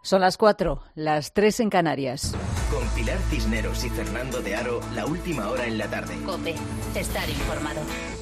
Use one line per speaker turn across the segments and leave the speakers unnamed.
Son las 4, las 3 en Canarias.
Con Pilar Cisneros y Fernando de Aro, la última hora en la tarde.
COPE, estar informado.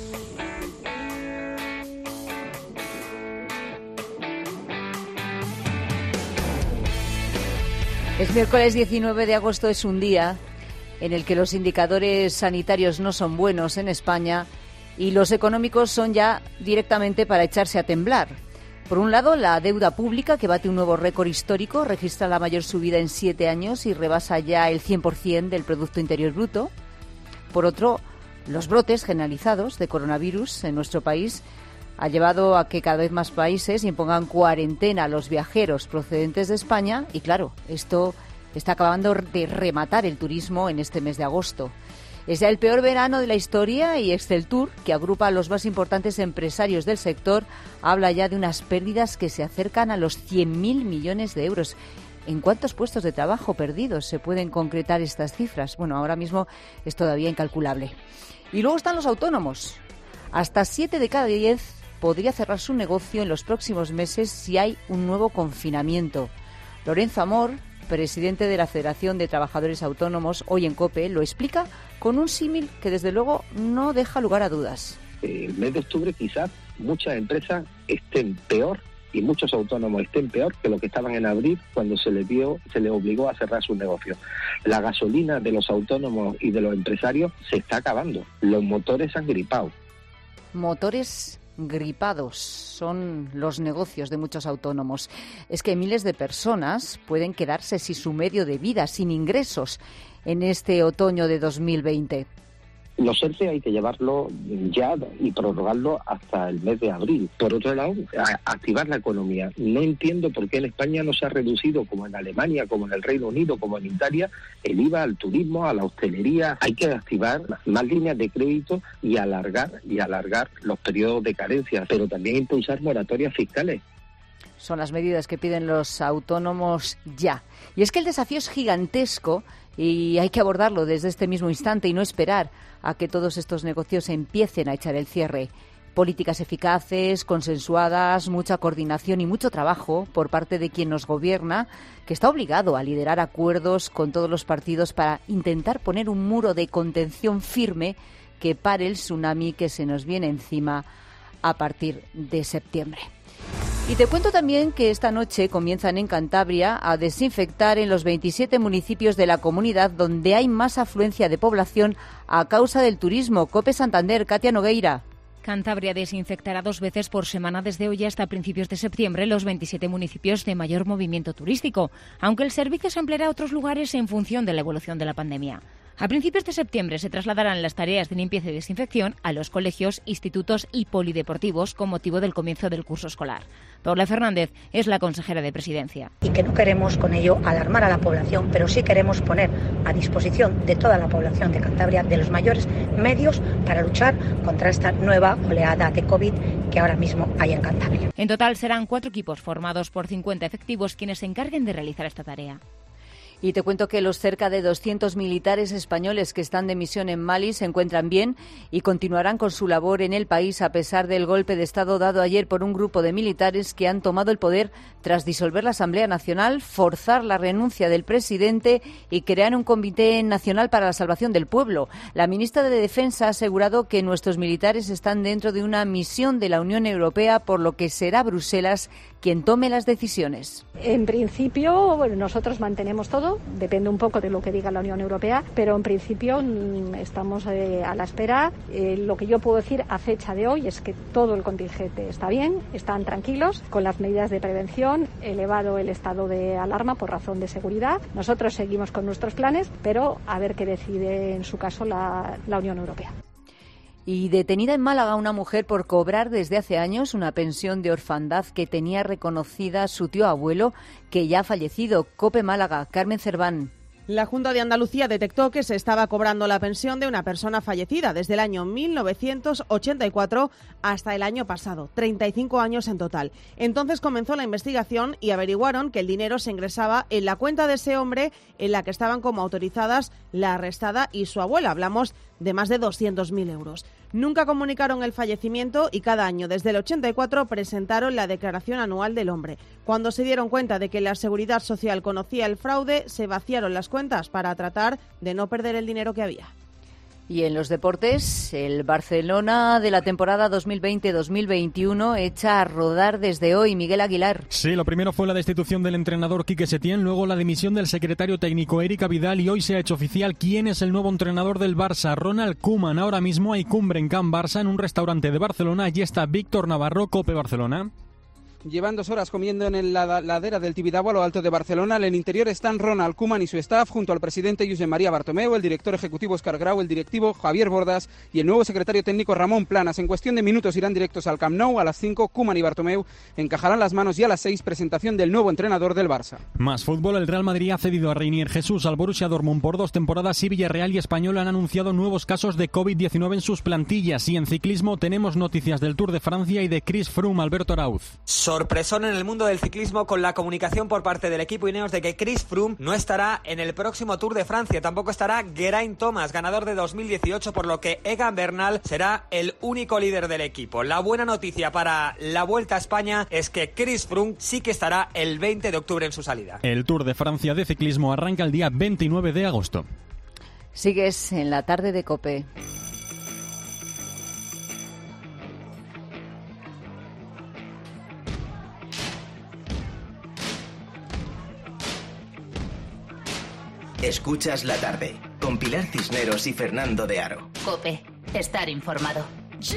Es miércoles 19 de agosto, es un día en el que los indicadores sanitarios no son buenos en España y los económicos son ya directamente para echarse a temblar. Por un lado, la deuda pública, que bate un nuevo récord histórico, registra la mayor subida en 7 años y rebasa ya el 100% del Producto Interior Bruto. Por otro, los brotes generalizados de coronavirus en nuestro país ha llevado a que cada vez más países impongan cuarentena a los viajeros procedentes de España y, claro, esto está acabando de rematar el turismo en este mes de agosto. Es ya el peor verano de la historia y Exceltur, que agrupa a los más importantes empresarios del sector, habla ya de unas pérdidas que se acercan a los 100.000 millones de euros. ¿En cuántos puestos de trabajo perdidos se pueden concretar estas cifras? Bueno, ahora mismo es todavía incalculable. Y luego están los autónomos. Hasta 7 de cada 10 podría cerrar su negocio en los próximos meses si hay un nuevo confinamiento. Lorenzo Amor, presidente de la Federación de Trabajadores Autónomos, hoy en COPE, lo explica con un símil que desde luego no deja lugar a dudas.
El mes de octubre quizás muchas empresas estén peor y muchos autónomos estén peor que lo que estaban en abril cuando se les obligó a cerrar sus negocios. La gasolina de los autónomos y de los empresarios se está acabando. Los motores han gripado.
Motores gripados son los negocios de muchos autónomos. Es que miles de personas pueden quedarse sin su medio de vida, sin ingresos, en este otoño de 2020.
Los ERTE hay que llevarlo ya y prorrogarlo hasta el mes de abril. Por otro lado, activar la economía. No entiendo por qué en España no se ha reducido, como en Alemania, como en el Reino Unido, como en Italia, el IVA al turismo, a la hostelería. Hay que activar más líneas de crédito y alargar los periodos de carencia, pero también impulsar moratorias fiscales.
Son las medidas que piden los autónomos ya. Y es que el desafío es gigantesco y hay que abordarlo desde este mismo instante y no esperar a que todos estos negocios empiecen a echar el cierre. Políticas eficaces, consensuadas, mucha coordinación y mucho trabajo por parte de quien nos gobierna, que está obligado a liderar acuerdos con todos los partidos para intentar poner un muro de contención firme que pare el tsunami que se nos viene encima a partir de septiembre. Y te cuento también que esta noche comienzan en Cantabria a desinfectar en los 27 municipios de la comunidad donde hay más afluencia de población a causa del turismo. COPE Santander, Katia Nogueira.
Cantabria desinfectará 2 veces por semana desde hoy hasta principios de septiembre los 27 municipios de mayor movimiento turístico, aunque el servicio se ampliará a otros lugares en función de la evolución de la pandemia. A principios de septiembre se trasladarán las tareas de limpieza y desinfección a los colegios, institutos y polideportivos con motivo del comienzo del curso escolar. Paula Fernández es la consejera de Presidencia.
Y que no queremos con ello alarmar a la población, pero sí queremos poner a disposición de toda la población de Cantabria de los mayores medios para luchar contra esta nueva oleada de COVID que ahora mismo hay en Cantabria.
En total serán 4 equipos formados por 50 efectivos quienes se encarguen de realizar esta tarea.
Y te cuento que los cerca de 200 militares españoles que están de misión en Mali se encuentran bien y continuarán con su labor en el país a pesar del golpe de Estado dado ayer por un grupo de militares que han tomado el poder tras disolver la Asamblea Nacional, forzar la renuncia del presidente y crear un Comité Nacional para la Salvación del Pueblo. La ministra de Defensa ha asegurado que nuestros militares están dentro de una misión de la Unión Europea, por lo que será Bruselas quien tome las decisiones.
En principio, nosotros mantenemos todo, depende un poco de lo que diga la Unión Europea, pero en principio estamos a la espera. Lo que yo puedo decir a fecha de hoy es que todo el contingente está bien, están tranquilos, con las medidas de prevención, elevado el estado de alarma por razón de seguridad. Nosotros seguimos con nuestros planes, pero a ver qué decide en su caso la Unión Europea.
Y detenida en Málaga una mujer por cobrar desde hace años una pensión de orfandad que tenía reconocida su tío abuelo, que ya ha fallecido. COPE Málaga, Carmen Cerván.
La Junta de Andalucía detectó que se estaba cobrando la pensión de una persona fallecida desde el año 1984 hasta el año pasado, 35 años en total. Entonces comenzó la investigación y averiguaron que el dinero se ingresaba en la cuenta de ese hombre en la que estaban como autorizadas la arrestada y su abuela. Hablamos de más de 200.000 euros. Nunca comunicaron el fallecimiento y cada año, desde el 84, presentaron la Declaración Anual del Hombre. Cuando se dieron cuenta de que la Seguridad Social conocía el fraude, se vaciaron las cuentas para tratar de no perder el dinero que había.
Y en los deportes, el Barcelona de la temporada 2020-2021 echa a rodar desde hoy. Miguel Aguilar.
Sí, lo primero fue la destitución del entrenador Quique Setién, luego la dimisión del secretario técnico Eric Abidal y hoy se ha hecho oficial quién es el nuevo entrenador del Barça, Ronald Koeman. Ahora mismo hay cumbre en Can Barça, en un restaurante de Barcelona. Allí está Víctor Navarro, COPE Barcelona.
Llevan 2 horas comiendo en la ladera del Tibidabo a lo alto de Barcelona. En el interior están Ronald Koeman y su staff, junto al presidente Josep María Bartomeu, el director ejecutivo Óscar Grau, el directivo Javier Bordas y el nuevo secretario técnico Ramón Planas. En cuestión de minutos irán directos al Camp Nou. A las 5, Koeman y Bartomeu encajarán las manos y a las 6, presentación del nuevo entrenador del Barça.
Más fútbol, el Real Madrid ha cedido a Reinier Jesús al Borussia Dortmund por 2 temporadas y Villarreal y Español han anunciado nuevos casos de COVID-19 en sus plantillas. Y en ciclismo tenemos noticias del Tour de Francia y de Chris Froome. Alberto Arauz.
Sorpresón en el mundo del ciclismo con la comunicación por parte del equipo Ineos de que Chris Froome no estará en el próximo Tour de Francia. Tampoco estará Geraint Thomas, ganador de 2018, por lo que Egan Bernal será el único líder del equipo. La buena noticia para la Vuelta a España es que Chris Froome sí que estará el 20 de octubre en su salida.
El Tour de Francia de ciclismo arranca el día 29 de agosto.
Sigues en la tarde de COPE.
Escuchas la tarde con Pilar Cisneros y Fernando de Aro.
COPE, estar informado.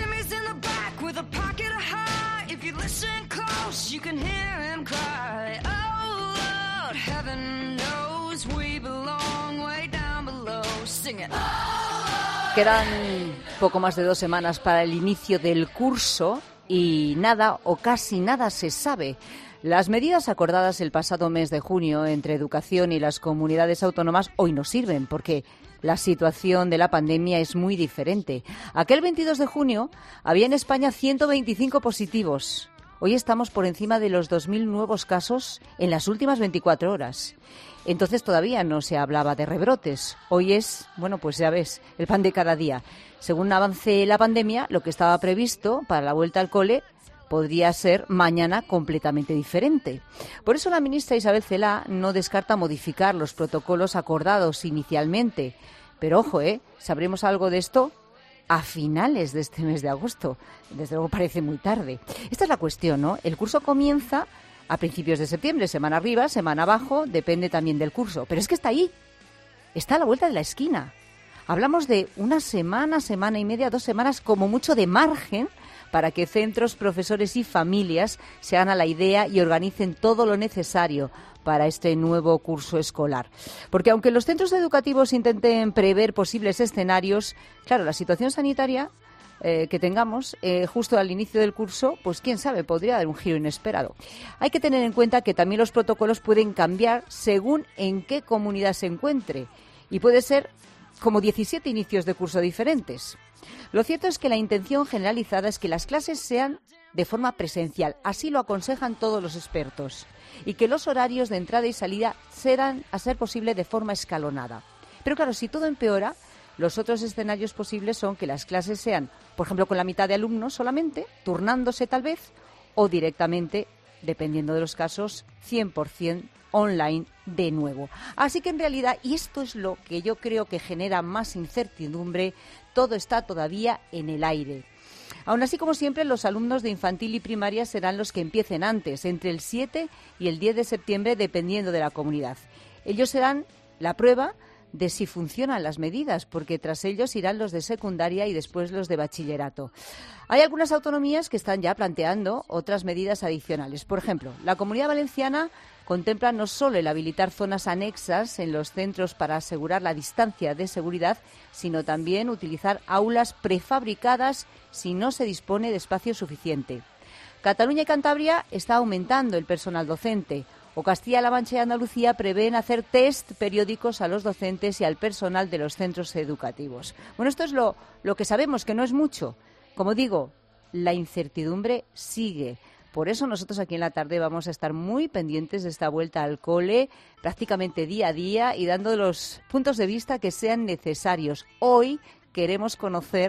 Quedan poco más de 2 semanas para el inicio del curso y nada o casi nada se sabe. Las medidas acordadas el pasado mes de junio entre Educación y las comunidades autónomas hoy no sirven porque la situación de la pandemia es muy diferente. Aquel 22 de junio había en España 125 positivos. Hoy estamos por encima de los 2.000 nuevos casos en las últimas 24 horas. Entonces todavía no se hablaba de rebrotes. Hoy es, bueno, pues ya ves, el pan de cada día. Según avance la pandemia, lo que estaba previsto para la vuelta al cole podría ser mañana completamente diferente. Por eso la ministra Isabel Celaá no descarta modificar los protocolos acordados inicialmente. Pero ojo, sabremos algo de esto a finales de este mes de agosto. Desde luego parece muy tarde. Esta es la cuestión, ¿no? El curso comienza a principios de septiembre, semana arriba, semana abajo, depende también del curso. Pero es que está ahí, está a la vuelta de la esquina. Hablamos de una semana, semana y media, 2 semanas como mucho de margen para que centros, profesores y familias se hagan a la idea y organicen todo lo necesario para este nuevo curso escolar. Porque aunque los centros educativos intenten prever posibles escenarios, claro, la situación sanitaria que tengamos justo al inicio del curso, pues quién sabe, podría dar un giro inesperado. Hay que tener en cuenta que también los protocolos pueden cambiar según en qué comunidad se encuentre y puede ser como 17 inicios de curso diferentes. Lo cierto es que la intención generalizada es que las clases sean de forma presencial, así lo aconsejan todos los expertos, y que los horarios de entrada y salida serán, a ser posible, de forma escalonada. Pero claro, si todo empeora, los otros escenarios posibles son que las clases sean, por ejemplo, con la mitad de alumnos solamente, turnándose tal vez, o directamente, dependiendo de los casos, 100% online de nuevo. Así que en realidad, y esto es lo que yo creo que genera más incertidumbre, todo está todavía en el aire. Aún así, como siempre, los alumnos de infantil y primaria serán los que empiecen antes, entre el 7 y el 10 de septiembre, dependiendo de la comunidad. Ellos serán la prueba de si funcionan las medidas, porque tras ellos irán los de secundaria y después los de bachillerato. Hay algunas autonomías que están ya planteando otras medidas adicionales. Por ejemplo, la Comunidad Valenciana contempla no solo el habilitar zonas anexas en los centros para asegurar la distancia de seguridad, sino también utilizar aulas prefabricadas si no se dispone de espacio suficiente. Cataluña y Cantabria está aumentando el personal docente, o Castilla-La Mancha y Andalucía prevén hacer test periódicos a los docentes y al personal de los centros educativos. Bueno, esto es lo que sabemos, que no es mucho. Como digo, la incertidumbre sigue. Por eso nosotros aquí en la tarde vamos a estar muy pendientes de esta vuelta al cole, prácticamente día a día, y dando los puntos de vista que sean necesarios. Hoy queremos conocer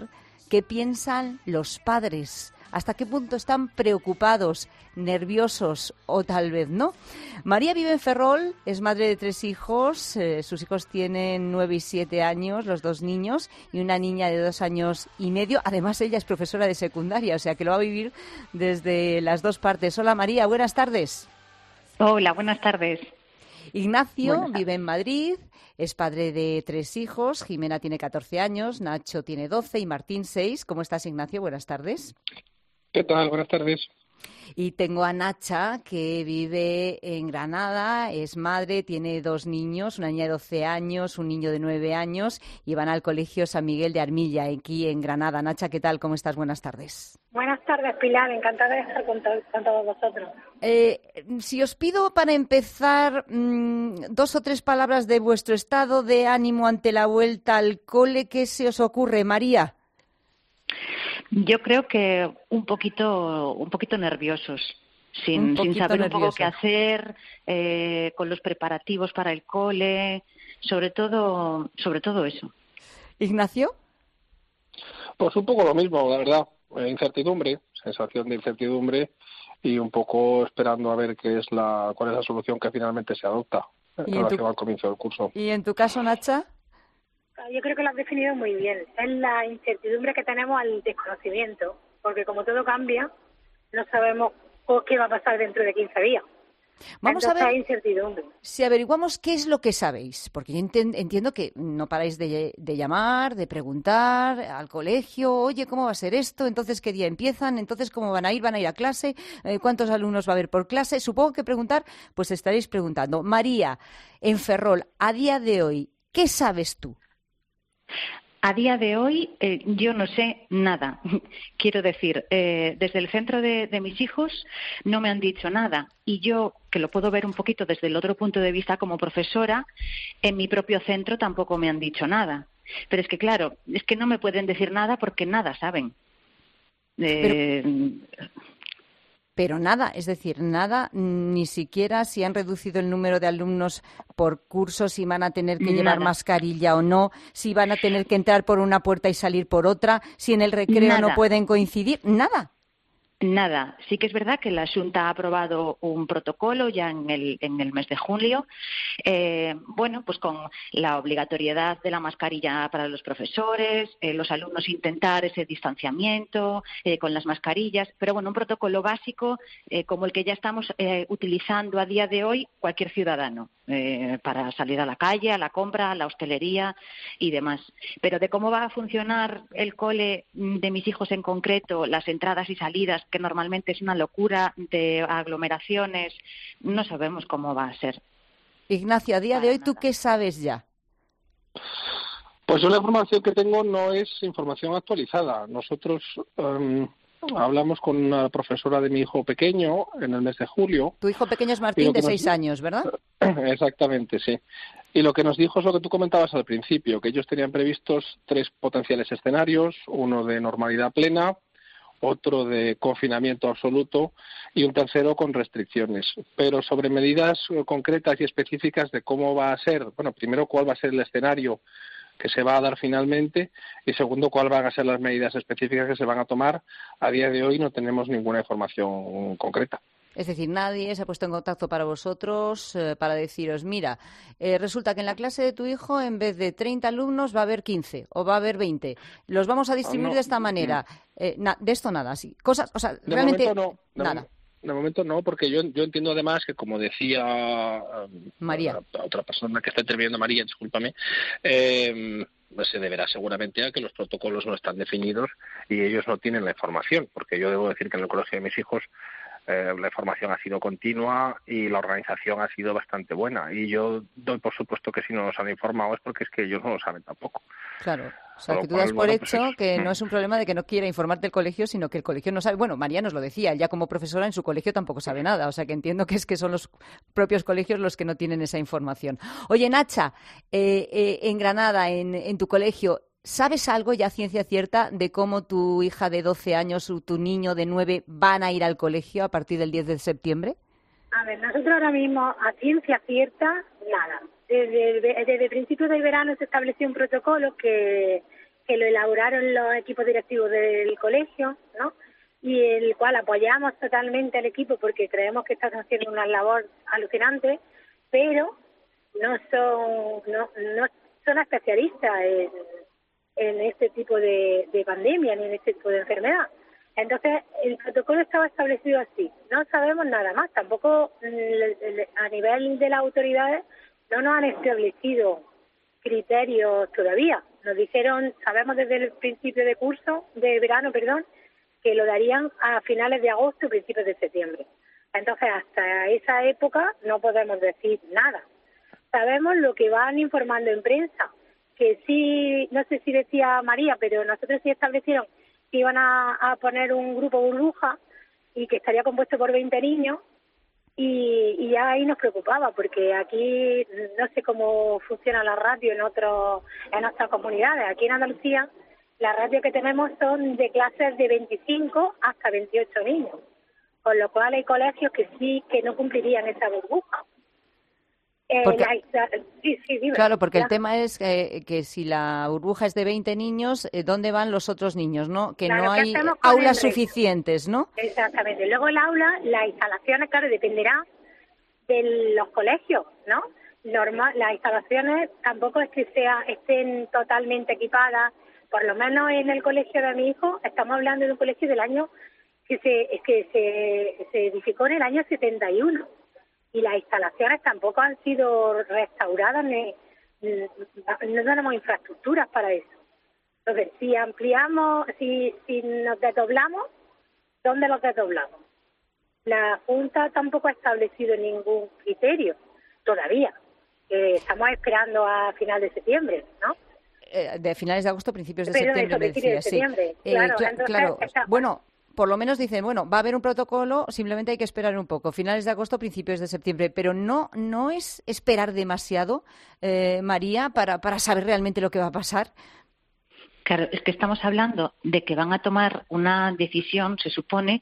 ¿Qué piensan los padres? ¿Hasta qué punto están preocupados, nerviosos o tal vez no? María vive en Ferrol, es madre de 3 hijos. Sus hijos tienen 9 y 7 años, los 2 niños, y una niña de 2 años y medio. Además, ella es profesora de secundaria, o sea que lo va a vivir desde las 2 partes. Hola, María, buenas tardes.
Hola, buenas tardes.
Ignacio vive en Madrid, es padre de 3 hijos. Jimena tiene 14 años, Nacho tiene 12 y Martín 6. ¿Cómo estás, Ignacio? Buenas tardes.
¿Qué tal? Buenas tardes.
Y tengo a Nacha, que vive en Granada, es madre, tiene 2 niños, una niña de 12 años, un niño de 9 años, y van al colegio San Miguel de Armilla, aquí en Granada. Nacha, ¿qué tal? ¿Cómo estás? Buenas tardes.
Buenas tardes, Pilar. Encantada de estar con todos vosotros.
Si os pido para empezar 2 o 3 palabras de vuestro estado de ánimo ante la vuelta al cole, ¿qué se os ocurre, María?
Yo creo que un poquito nerviosos, sin saber un poco qué hacer, con los preparativos para el cole, sobre todo eso.
¿Ignacio?
Pues un poco lo mismo, la verdad. Incertidumbre, sensación de incertidumbre y un poco esperando a ver cuál es la solución que finalmente se adopta en relación al comienzo del curso.
¿Y en tu caso, Nacha?
Yo creo que lo has definido muy bien. Es la incertidumbre que tenemos al desconocimiento, porque como todo cambia, no sabemos qué va a pasar dentro de 15 días.
Vamos
Entonces,
a ver
hay incertidumbre.
si averiguamos qué es lo que sabéis, porque yo entiendo que no paráis de llamar, de preguntar al colegio, oye, ¿cómo va a ser esto? Entonces, ¿qué día empiezan? Entonces, ¿cómo van a ir? ¿Van a ir a clase? ¿Cuántos alumnos va a haber por clase? Supongo que preguntar, pues estaréis preguntando. María, en Ferrol, a día de hoy, ¿qué sabes tú?
A día de hoy yo no sé nada. Quiero decir, desde el centro de mis hijos no me han dicho nada. Y yo, que lo puedo ver un poquito desde el otro punto de vista como profesora, en mi propio centro tampoco me han dicho nada. Pero es que, claro, es que no me pueden decir nada porque nada saben.
Pero nada, es decir, nada, ni siquiera si han reducido el número de alumnos por curso, si van a tener que llevar mascarilla o no, si van a tener que entrar por una puerta y salir por otra, si en el recreo no pueden coincidir, nada.
Nada. Sí que es verdad que la Xunta ha aprobado un protocolo ya en el mes de julio, pues con la obligatoriedad de la mascarilla para los profesores, los alumnos intentar ese distanciamiento con las mascarillas, pero bueno, un protocolo básico como el que ya estamos utilizando a día de hoy cualquier ciudadano para salir a la calle, a la compra, a la hostelería y demás. Pero de cómo va a funcionar el cole de mis hijos en concreto, las entradas y salidas, que normalmente es una locura de aglomeraciones, no sabemos cómo va a ser.
Ignacio, a día de hoy, ¿tú qué sabes ya?
Pues yo la información que tengo no es información actualizada. Nosotros hablamos con una profesora de mi hijo pequeño en el mes de julio.
Tu hijo pequeño es Martín, de 6 años, ¿verdad?
Exactamente, sí. Y lo que nos dijo es lo que tú comentabas al principio, que ellos tenían previstos 3 potenciales escenarios, uno de normalidad plena, otro de confinamiento absoluto y un tercero con restricciones. Pero sobre medidas concretas y específicas de cómo va a ser, bueno, primero cuál va a ser el escenario que se va a dar finalmente y segundo cuáles van a ser las medidas específicas que se van a tomar, a día de hoy no tenemos ninguna información concreta.
Es decir, nadie se ha puesto en contacto para vosotros para deciros, mira, resulta que en la clase de tu hijo en vez de 30 alumnos va a haber 15 o va a haber 20. Los vamos a distribuir de esta manera. De esto nada, sí. Cosas, o sea,
de
realmente
nada. De momento no, porque yo entiendo además que, como decía
María,
otra persona que está interviniendo, María, discúlpame, pues se deberá seguramente a que los protocolos no están definidos y ellos no tienen la información, porque yo debo decir que en el colegio de mis hijos la información ha sido continua y la organización ha sido bastante buena. Y yo doy por supuesto que si no nos han informado es porque es que ellos no lo saben tampoco.
Claro, o sea, que tú das por hecho que no es un problema de que no quiera informarte el colegio, sino que el colegio no sabe. Bueno, María nos lo decía, ella como profesora en su colegio tampoco sabe nada, o sea que entiendo que es que son los propios colegios los que no tienen esa información. Oye, Nacha, en Granada, en tu colegio, ¿sabes algo ya ciencia cierta de cómo tu hija de 12 años o tu niño de 9 van a ir al colegio a partir del 10 de septiembre?
A ver, nosotros ahora mismo, a ciencia cierta, nada. Desde principios del verano se estableció un protocolo que que lo elaboraron los equipos directivos del colegio, ¿no? Y el cual apoyamos totalmente al equipo porque creemos que están haciendo una labor alucinante, pero no son especialistas en este tipo de pandemia ni en este tipo de enfermedad. Entonces, el protocolo estaba establecido así. No sabemos nada más. Tampoco a nivel de las autoridades no nos han establecido criterios todavía. Nos dijeron, sabemos desde el principio de verano, que lo darían a finales de agosto y principios de septiembre. Entonces, hasta esa época no podemos decir nada. Sabemos lo que van informando en prensa, que sí, no sé si decía María, pero nosotros sí establecieron que iban a poner un grupo burbuja y que estaría compuesto por 20 niños y ya ahí nos preocupaba porque aquí no sé cómo funciona la radio en otras comunidades. Aquí en Andalucía las ratios que tenemos son de clases de 25 hasta 28 niños, con lo cual hay colegios que no cumplirían esa burbuja.
Claro, porque el tema es que si la burbuja es de 20 niños, ¿dónde van los otros niños? ¿No? Que claro, no hay aulas suficientes, ¿no?
Exactamente. Luego el aula, las instalaciones, claro, dependerá de los colegios, ¿no? Las instalaciones tampoco es que estén totalmente equipadas. Por lo menos en el colegio de mi hijo, estamos hablando de un colegio del año que se edificó en el año 71. Y las instalaciones tampoco han sido restauradas, no tenemos infraestructuras para eso. Entonces, si ampliamos, si nos desdoblamos, ¿dónde los desdoblamos? La Junta tampoco ha establecido ningún criterio todavía. Estamos esperando a final de septiembre, ¿no?
De finales de agosto, principios de septiembre, me decías, sí. Claro. Bueno, por lo menos dicen, bueno, va a haber un protocolo, simplemente hay que esperar un poco, finales de agosto, principios de septiembre, pero no es esperar demasiado, María, para saber realmente lo que va a pasar.
Claro, es que estamos hablando de que van a tomar una decisión, se supone,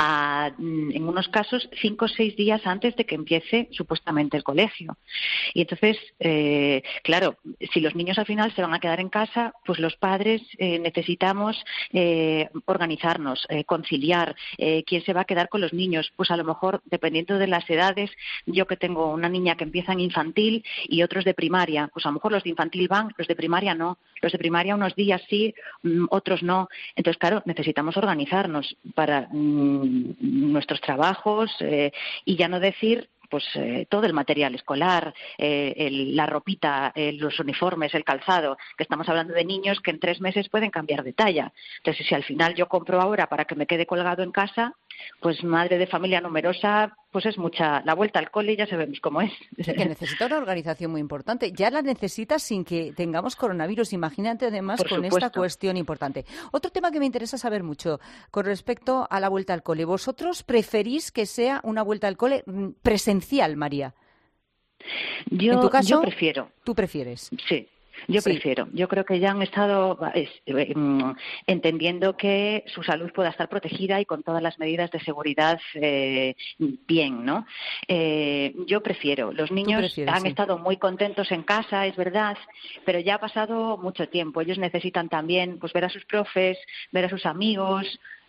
en unos casos 5 o 6 días antes de que empiece supuestamente el colegio. Y entonces, claro, si los niños al final se van a quedar en casa, pues los padres necesitamos organizarnos, conciliar. ¿Quién se va a quedar con los niños? Pues a lo mejor, dependiendo de las edades, yo que tengo una niña que empieza en infantil y otros de primaria, pues a lo mejor los de infantil van, los de primaria no. Los de primaria unos días sí, otros no. Entonces, claro, necesitamos organizarnos para nuestros trabajos y ya no decir pues todo el material escolar, la ropita, los uniformes, el calzado, que estamos hablando de niños que en 3 meses pueden cambiar de talla. Entonces, si al final yo compro ahora para que me quede colgado en casa, pues madre de familia numerosa, pues es mucha. La vuelta al cole ya sabemos cómo es.
Sí, que necesita una organización muy importante. Ya la necesita sin que tengamos coronavirus. Imagínate además con esta cuestión importante. Otro tema que me interesa saber mucho con respecto a la vuelta al cole. ¿Vosotros preferís que sea una vuelta al cole presencial, María? En tu caso,
yo prefiero.
¿Tú prefieres?
Sí. Yo prefiero. Yo creo que ya han estado entendiendo que su salud pueda estar protegida y con todas las medidas de seguridad bien, ¿no? Yo prefiero. Los niños han estado muy contentos en casa, es verdad, pero ya ha pasado mucho tiempo. Ellos necesitan también pues ver a sus profes, ver a sus amigos.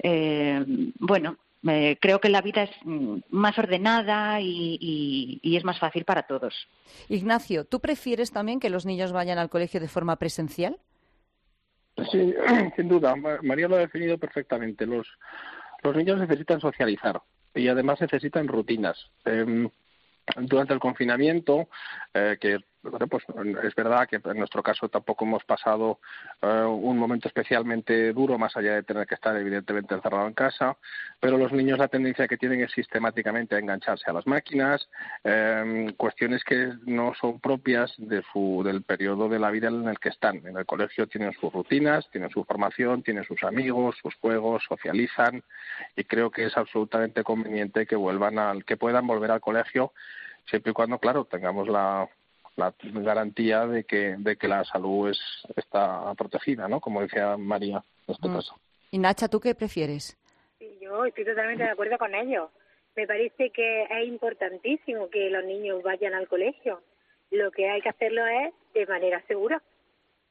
Creo que la vida es más ordenada y es más fácil para todos.
Ignacio, ¿tú prefieres también que los niños vayan al colegio de forma presencial?
Sí, sin duda. María lo ha definido perfectamente. Los niños necesitan socializar y además necesitan rutinas. Durante el confinamiento, pues es verdad que en nuestro caso tampoco hemos pasado un momento especialmente duro, más allá de tener que estar evidentemente encerrado en casa, pero los niños la tendencia que tienen es sistemáticamente a engancharse a las máquinas, cuestiones que no son propias del periodo de la vida en el que están. En el colegio tienen sus rutinas, tienen su formación, tienen sus amigos, sus juegos, socializan, y creo que es absolutamente conveniente que puedan volver al colegio, siempre y cuando, claro, tengamos la garantía de que la salud está protegida, ¿no? Como decía María en este caso.
Y Nacha, ¿tú qué prefieres?
Sí, yo estoy totalmente de acuerdo con ellos. Me parece que es importantísimo que los niños vayan al colegio. Lo que hay que hacerlo es de manera segura.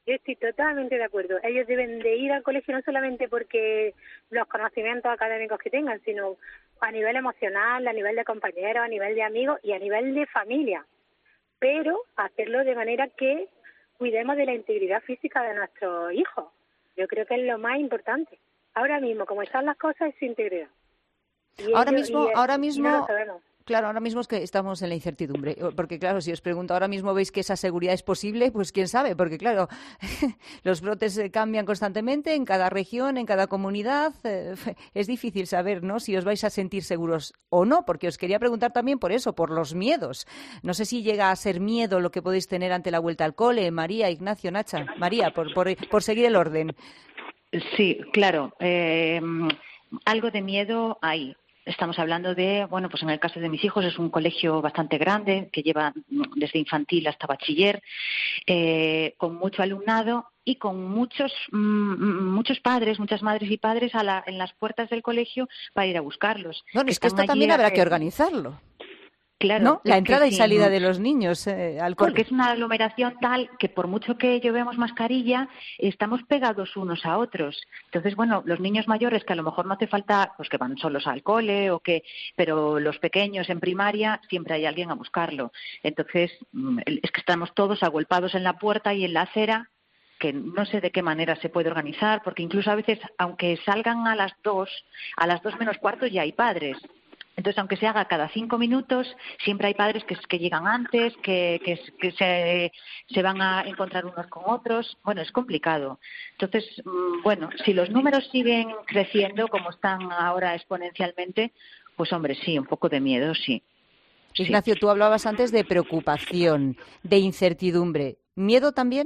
Yo estoy totalmente de acuerdo. Ellos deben de ir al colegio no solamente porque los conocimientos académicos que tengan, sino a nivel emocional, a nivel de compañeros, a nivel de amigos y a nivel de familia. Pero hacerlo de manera que cuidemos de la integridad física de nuestros hijos. Yo creo que es lo más importante. Ahora mismo, como están las cosas, es su integridad.
Ahora mismo,
no lo sabemos.
Claro, ahora mismo es que estamos en la incertidumbre, porque claro, si os pregunto, ahora mismo veis que esa seguridad es posible, pues quién sabe, porque claro, los brotes cambian constantemente en cada región, en cada comunidad, es difícil saber, ¿no?, si os vais a sentir seguros o no, porque os quería preguntar también por eso, por los miedos. No sé si llega a ser miedo lo que podéis tener ante la vuelta al cole, María, Ignacio, Nacha. María, por seguir el orden.
Sí, claro, algo de miedo hay. Estamos hablando de, bueno, pues en el caso de mis hijos es un colegio bastante grande que lleva desde infantil hasta bachiller, con mucho alumnado y con muchos padres, muchas madres y padres en las puertas del colegio para ir a buscarlos.
Bueno, es que esto también habrá que organizarlo.
Claro,
¿no? La entrada y salida de los niños al cole.
Porque es una aglomeración tal que por mucho que llevemos mascarilla, estamos pegados unos a otros. Entonces, bueno, los niños mayores que a lo mejor no hace falta, pues que van solos al cole pero los pequeños en primaria siempre hay alguien a buscarlo. Entonces, es que estamos todos agolpados en la puerta y en la acera, que no sé de qué manera se puede organizar, porque incluso a veces, aunque salgan a las 2 menos cuarto ya hay padres. Entonces, aunque se haga cada 5 minutos, siempre hay padres que llegan antes, que se van a encontrar unos con otros. Bueno, es complicado. Entonces, bueno, si los números siguen creciendo como están ahora exponencialmente, pues hombre, sí, un poco de miedo, sí.
Ignacio, tú hablabas antes de preocupación, de incertidumbre. ¿Miedo también?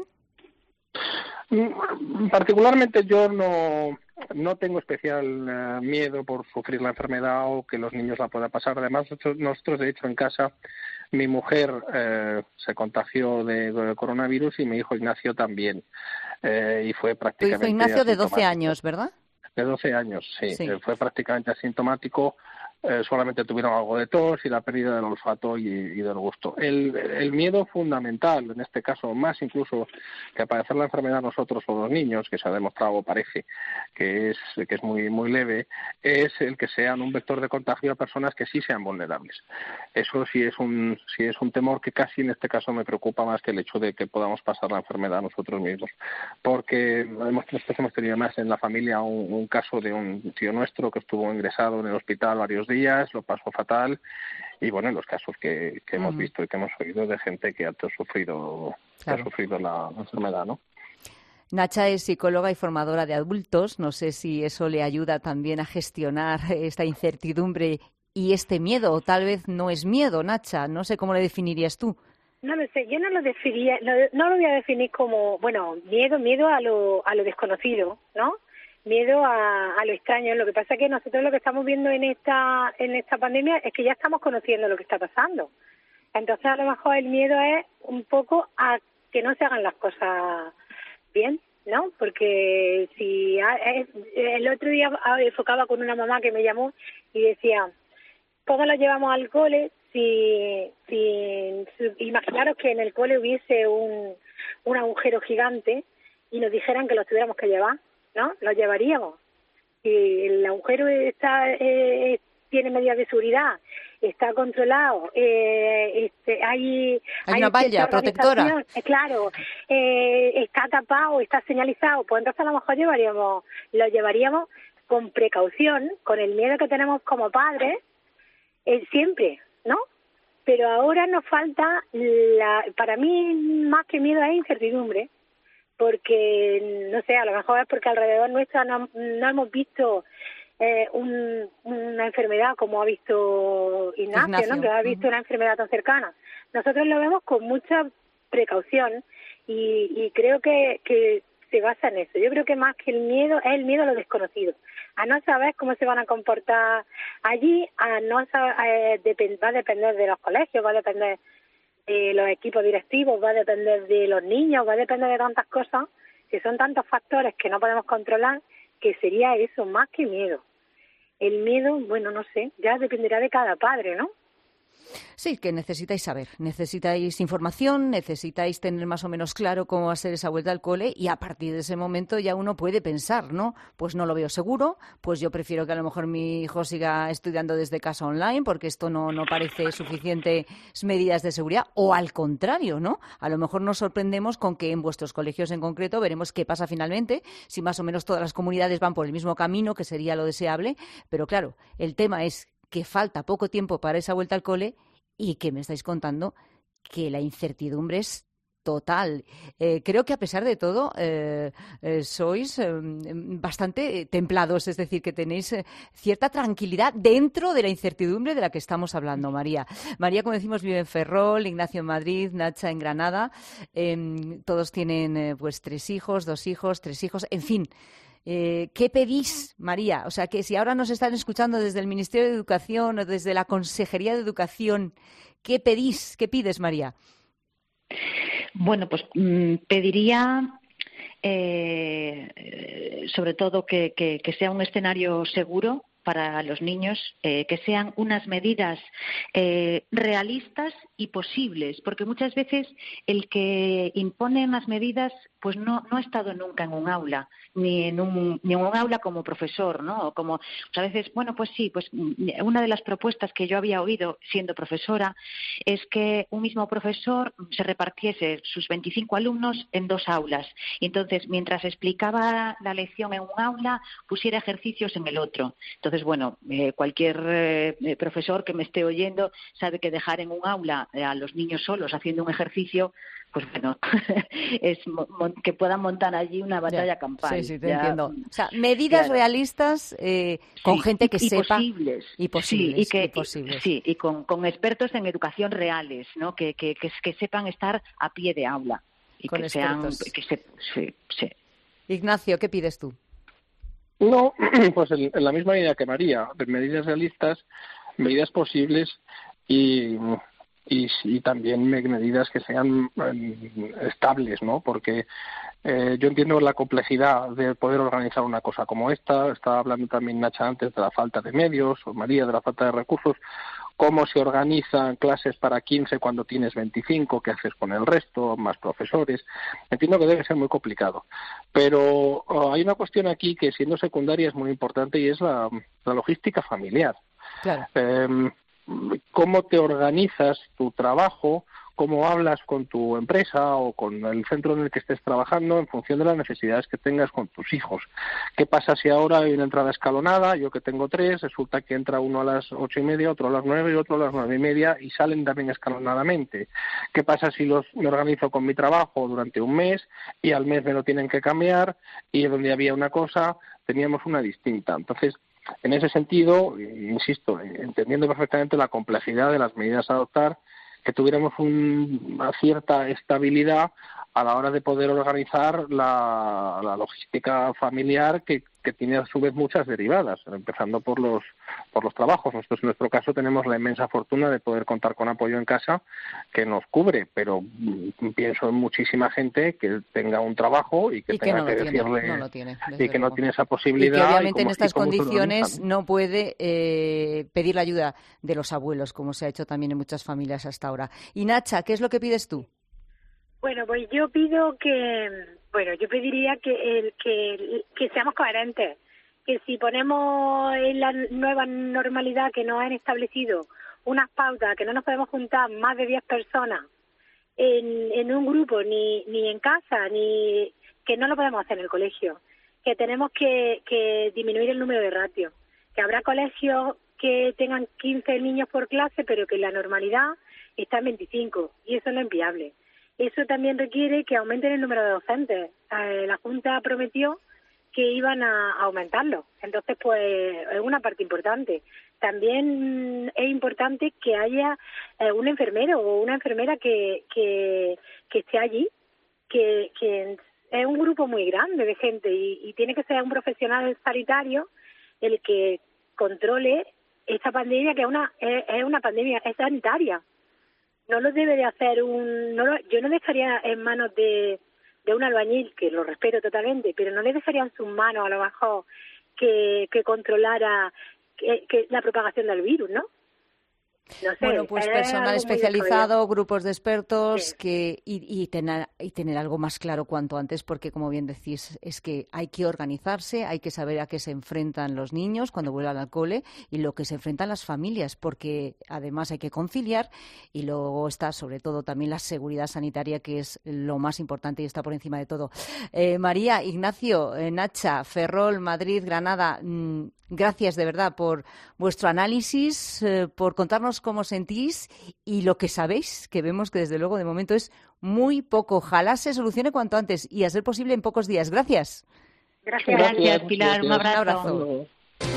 Particularmente yo no tengo especial miedo por sufrir la enfermedad o que los niños la puedan pasar. Además, nosotros, de hecho, en casa, mi mujer se contagió de coronavirus y mi hijo Ignacio también. Y fue prácticamente...
Tu hijo Ignacio de 12 años, ¿verdad?
De 12 años, sí. Fue prácticamente asintomático. Solamente tuvieron algo de tos y la pérdida del olfato y del gusto. El miedo fundamental, en este caso, más incluso que padecer la enfermedad nosotros o los niños, que se ha demostrado, parece, que es muy, muy leve, es el que sean un vector de contagio a personas que sí sean vulnerables. Eso sí es un temor que casi en este caso me preocupa más que el hecho de que podamos pasar la enfermedad nosotros mismos. Porque nosotros hemos tenido más en la familia un caso de un tío nuestro que estuvo ingresado en el hospital varios días, lo pasó fatal, y bueno, en los casos que hemos visto y que hemos oído de gente que ha sufrido la enfermedad, ¿no?
Nacha es psicóloga y formadora de adultos. No sé si eso le ayuda también a gestionar esta incertidumbre y este miedo, o tal vez no es miedo, Nacha. No sé cómo le definirías tú.
No lo sé, yo no lo definiría, no lo voy a definir como, bueno, miedo a lo desconocido, ¿no? Miedo a lo extraño. Lo que pasa es que nosotros lo que estamos viendo en esta pandemia es que ya estamos conociendo lo que está pasando. Entonces, a lo mejor el miedo es un poco a que no se hagan las cosas bien, ¿no? Porque si el otro día enfocaba con una mamá que me llamó y decía, ¿cómo lo llevamos al cole? Si imaginaros que en el cole hubiese un agujero gigante y nos dijeran que lo tuviéramos que llevar, ¿no? Lo llevaríamos. Si el agujero tiene medidas de seguridad, está controlado, hay
una valla protectora.
Claro, está tapado, está señalizado, pues entonces a lo mejor lo llevaríamos con precaución, con el miedo que tenemos como padres, siempre, ¿no? Pero ahora nos falta, para mí más que miedo es incertidumbre, porque, no sé, a lo mejor es porque alrededor nuestro no hemos visto una enfermedad como ha visto Ignacio, ¿no? Que ha visto una enfermedad tan cercana. Nosotros lo vemos con mucha precaución y creo que se basa en eso. Yo creo que más que el miedo es el miedo a lo desconocido, a no saber cómo se van a comportar allí, a no saber, va a depender de los colegios, va a depender de los equipos directivos, va a depender de los niños, va a depender de tantas cosas, que son tantos factores que no podemos controlar, que sería eso, más que miedo. El miedo, bueno, no sé, ya dependerá de cada padre, ¿no?
Sí, que necesitáis saber, necesitáis información, necesitáis tener más o menos claro cómo va a ser esa vuelta al cole y a partir de ese momento ya uno puede pensar, ¿no? Pues no lo veo seguro, pues yo prefiero que a lo mejor mi hijo siga estudiando desde casa online porque esto no parece suficientes medidas de seguridad o al contrario, ¿no? A lo mejor nos sorprendemos con que en vuestros colegios en concreto veremos qué pasa finalmente, si más o menos todas las comunidades van por el mismo camino, que sería lo deseable, pero claro, el tema es que falta poco tiempo para esa vuelta al cole y que me estáis contando que la incertidumbre es total. Creo que a pesar de todo sois bastante templados, es decir, que tenéis cierta tranquilidad dentro de la incertidumbre de la que estamos hablando, María. María, como decimos, vive en Ferrol, Ignacio en Madrid, Nacha en Granada. Todos tienen pues 3 hijos, 2 hijos, 3 hijos, en fin. ¿Qué pedís, María? O sea, que si ahora nos están escuchando desde el Ministerio de Educación o desde la Consejería de Educación, ¿qué pedís? ¿Qué pides, María?
Bueno, pues pediría sobre todo que sea un escenario seguro para los niños, que sean unas medidas realistas y posibles, porque muchas veces el que impone unas medidas pues no ha estado nunca en un aula, ni en un aula como profesor, ¿no? Como pues a veces, bueno, pues sí, pues una de las propuestas que yo había oído siendo profesora es que un mismo profesor se repartiese sus 25 alumnos en 2 aulas y entonces mientras explicaba la lección en un aula pusiera ejercicios en el otro. Entonces, bueno, cualquier profesor que me esté oyendo sabe que dejar en un aula a los niños solos haciendo un ejercicio, pues bueno, es que puedan montar allí una batalla campal.
Sí, te entiendo. O sea, medidas realistas con gente que sepa.
Posibles.
Y posibles.
Y con expertos en educación reales, ¿no? Que sepan estar a pie de aula. Y
con
que
expertos.
Sí.
Ignacio, ¿qué pides tú?
No, pues en la misma medida que María, medidas realistas, medidas posibles y también medidas que sean estables, ¿no? Porque yo entiendo la complejidad de poder organizar una cosa como esta. Estaba hablando también Nacha antes de la falta de medios, o María de la falta de recursos. ¿Cómo se organizan clases para 15 cuando tienes 25? ¿Qué haces con el resto? Más profesores. Entiendo que debe ser muy complicado. Pero hay una cuestión aquí que, siendo secundaria, es muy importante y es la logística familiar.
Claro.
Cómo te organizas tu trabajo, cómo hablas con tu empresa o con el centro en el que estés trabajando en función de las necesidades que tengas con tus hijos. ¿Qué pasa si ahora hay una entrada escalonada? Yo que tengo 3, resulta que entra uno a las 8:30, otro a las 9 y otro a las 9:30 y salen también escalonadamente. ¿Qué pasa si me organizo con mi trabajo durante un mes y al mes me lo tienen que cambiar y donde había una cosa teníamos una distinta? Entonces, en ese sentido, insisto, entendiendo perfectamente la complejidad de las medidas a adoptar, que tuviéramos una cierta estabilidad a la hora de poder organizar la logística familiar que tiene a su vez muchas derivadas, empezando por los trabajos. Nosotros en nuestro caso tenemos la inmensa fortuna de poder contar con apoyo en casa que nos cubre, pero pienso en muchísima gente que tenga un trabajo y que tenga que decirle y que no tiene esa posibilidad.
Y que obviamente en estas condiciones no puede pedir la ayuda de los abuelos, como se ha hecho también en muchas familias hasta ahora. Y Nacha, ¿qué es lo que pides tú?
Bueno, pues yo pediría que seamos coherentes, que si ponemos en la nueva normalidad que nos han establecido unas pautas, que no nos podemos juntar más de 10 personas en un grupo, ni en casa, ni que no lo podemos hacer en el colegio, que tenemos que disminuir el número de ratios, que habrá colegios que tengan 15 niños por clase, pero que la normalidad está en 25, y eso no es viable. Eso también requiere que aumenten el número de docentes. La Junta prometió que iban a aumentarlo. Entonces, pues, es una parte importante. También es importante que haya un enfermero o una enfermera que esté allí, que es un grupo muy grande de gente y tiene que ser un profesional sanitario el que controle esta pandemia, que es una pandemia, es sanitaria. No lo debe de hacer yo no dejaría en manos de un albañil, que lo respeto totalmente, pero no le dejaría en sus manos a lo mejor que controlara que la propagación del virus, ¿no? No sé,
bueno, pues personal especializado, grupos de expertos y tener algo más claro cuanto antes, porque como bien decís, es que hay que organizarse, hay que saber a qué se enfrentan los niños cuando vuelvan al cole y lo que se enfrentan las familias, porque además hay que conciliar y luego está sobre todo también la seguridad sanitaria, que es lo más importante y está por encima de todo. María, Ignacio, Nacha, Ferrol, Madrid, Granada, gracias de verdad por vuestro análisis, por contarnos cómo sentís y lo que sabéis, que vemos que desde luego de momento es muy poco. Ojalá se solucione cuanto antes y a ser posible en pocos días. Gracias.
Gracias, Pilar. Un abrazo.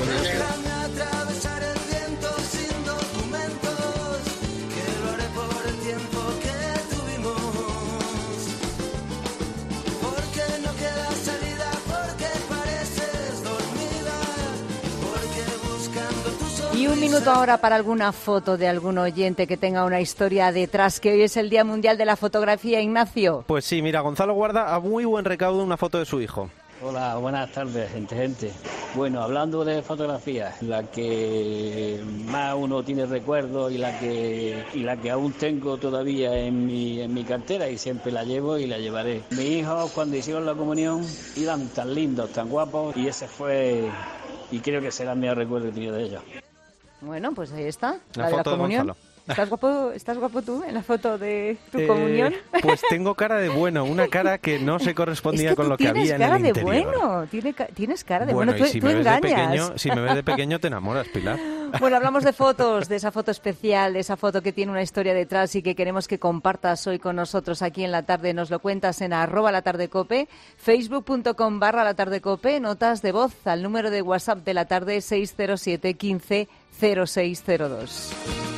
Y un minuto ahora para alguna foto de algún oyente que tenga una historia detrás, que hoy es el Día Mundial de la Fotografía, Ignacio.
Pues sí, mira, Gonzalo guarda a muy buen recaudo una foto de su hijo.
Hola, buenas tardes, gente. Bueno, hablando de fotografías, la que más uno tiene recuerdos y la que aún tengo todavía en mi cartera y siempre la llevo y la llevaré. Mis hijos cuando hicieron la comunión iban tan lindos, tan guapos y ese fue, y creo que será el mejor recuerdo que he tenido de ellos.
Bueno, pues ahí está,
la
de la
foto
comunión.
De
¿Estás guapo tú en la foto de tu comunión?
Pues tengo cara de bueno, una cara que no se correspondía con lo que había en el interior.
Tienes cara de bueno,
y si
tú engañas.
si me ves de pequeño te enamoras, Pilar.
Bueno, hablamos de fotos, de esa foto especial, de esa foto que tiene una historia detrás y que queremos que compartas hoy con nosotros aquí en La Tarde. Nos lo cuentas en @latardecope, facebook.com/latardecope, notas de voz al número de WhatsApp de La Tarde 607 15 0602.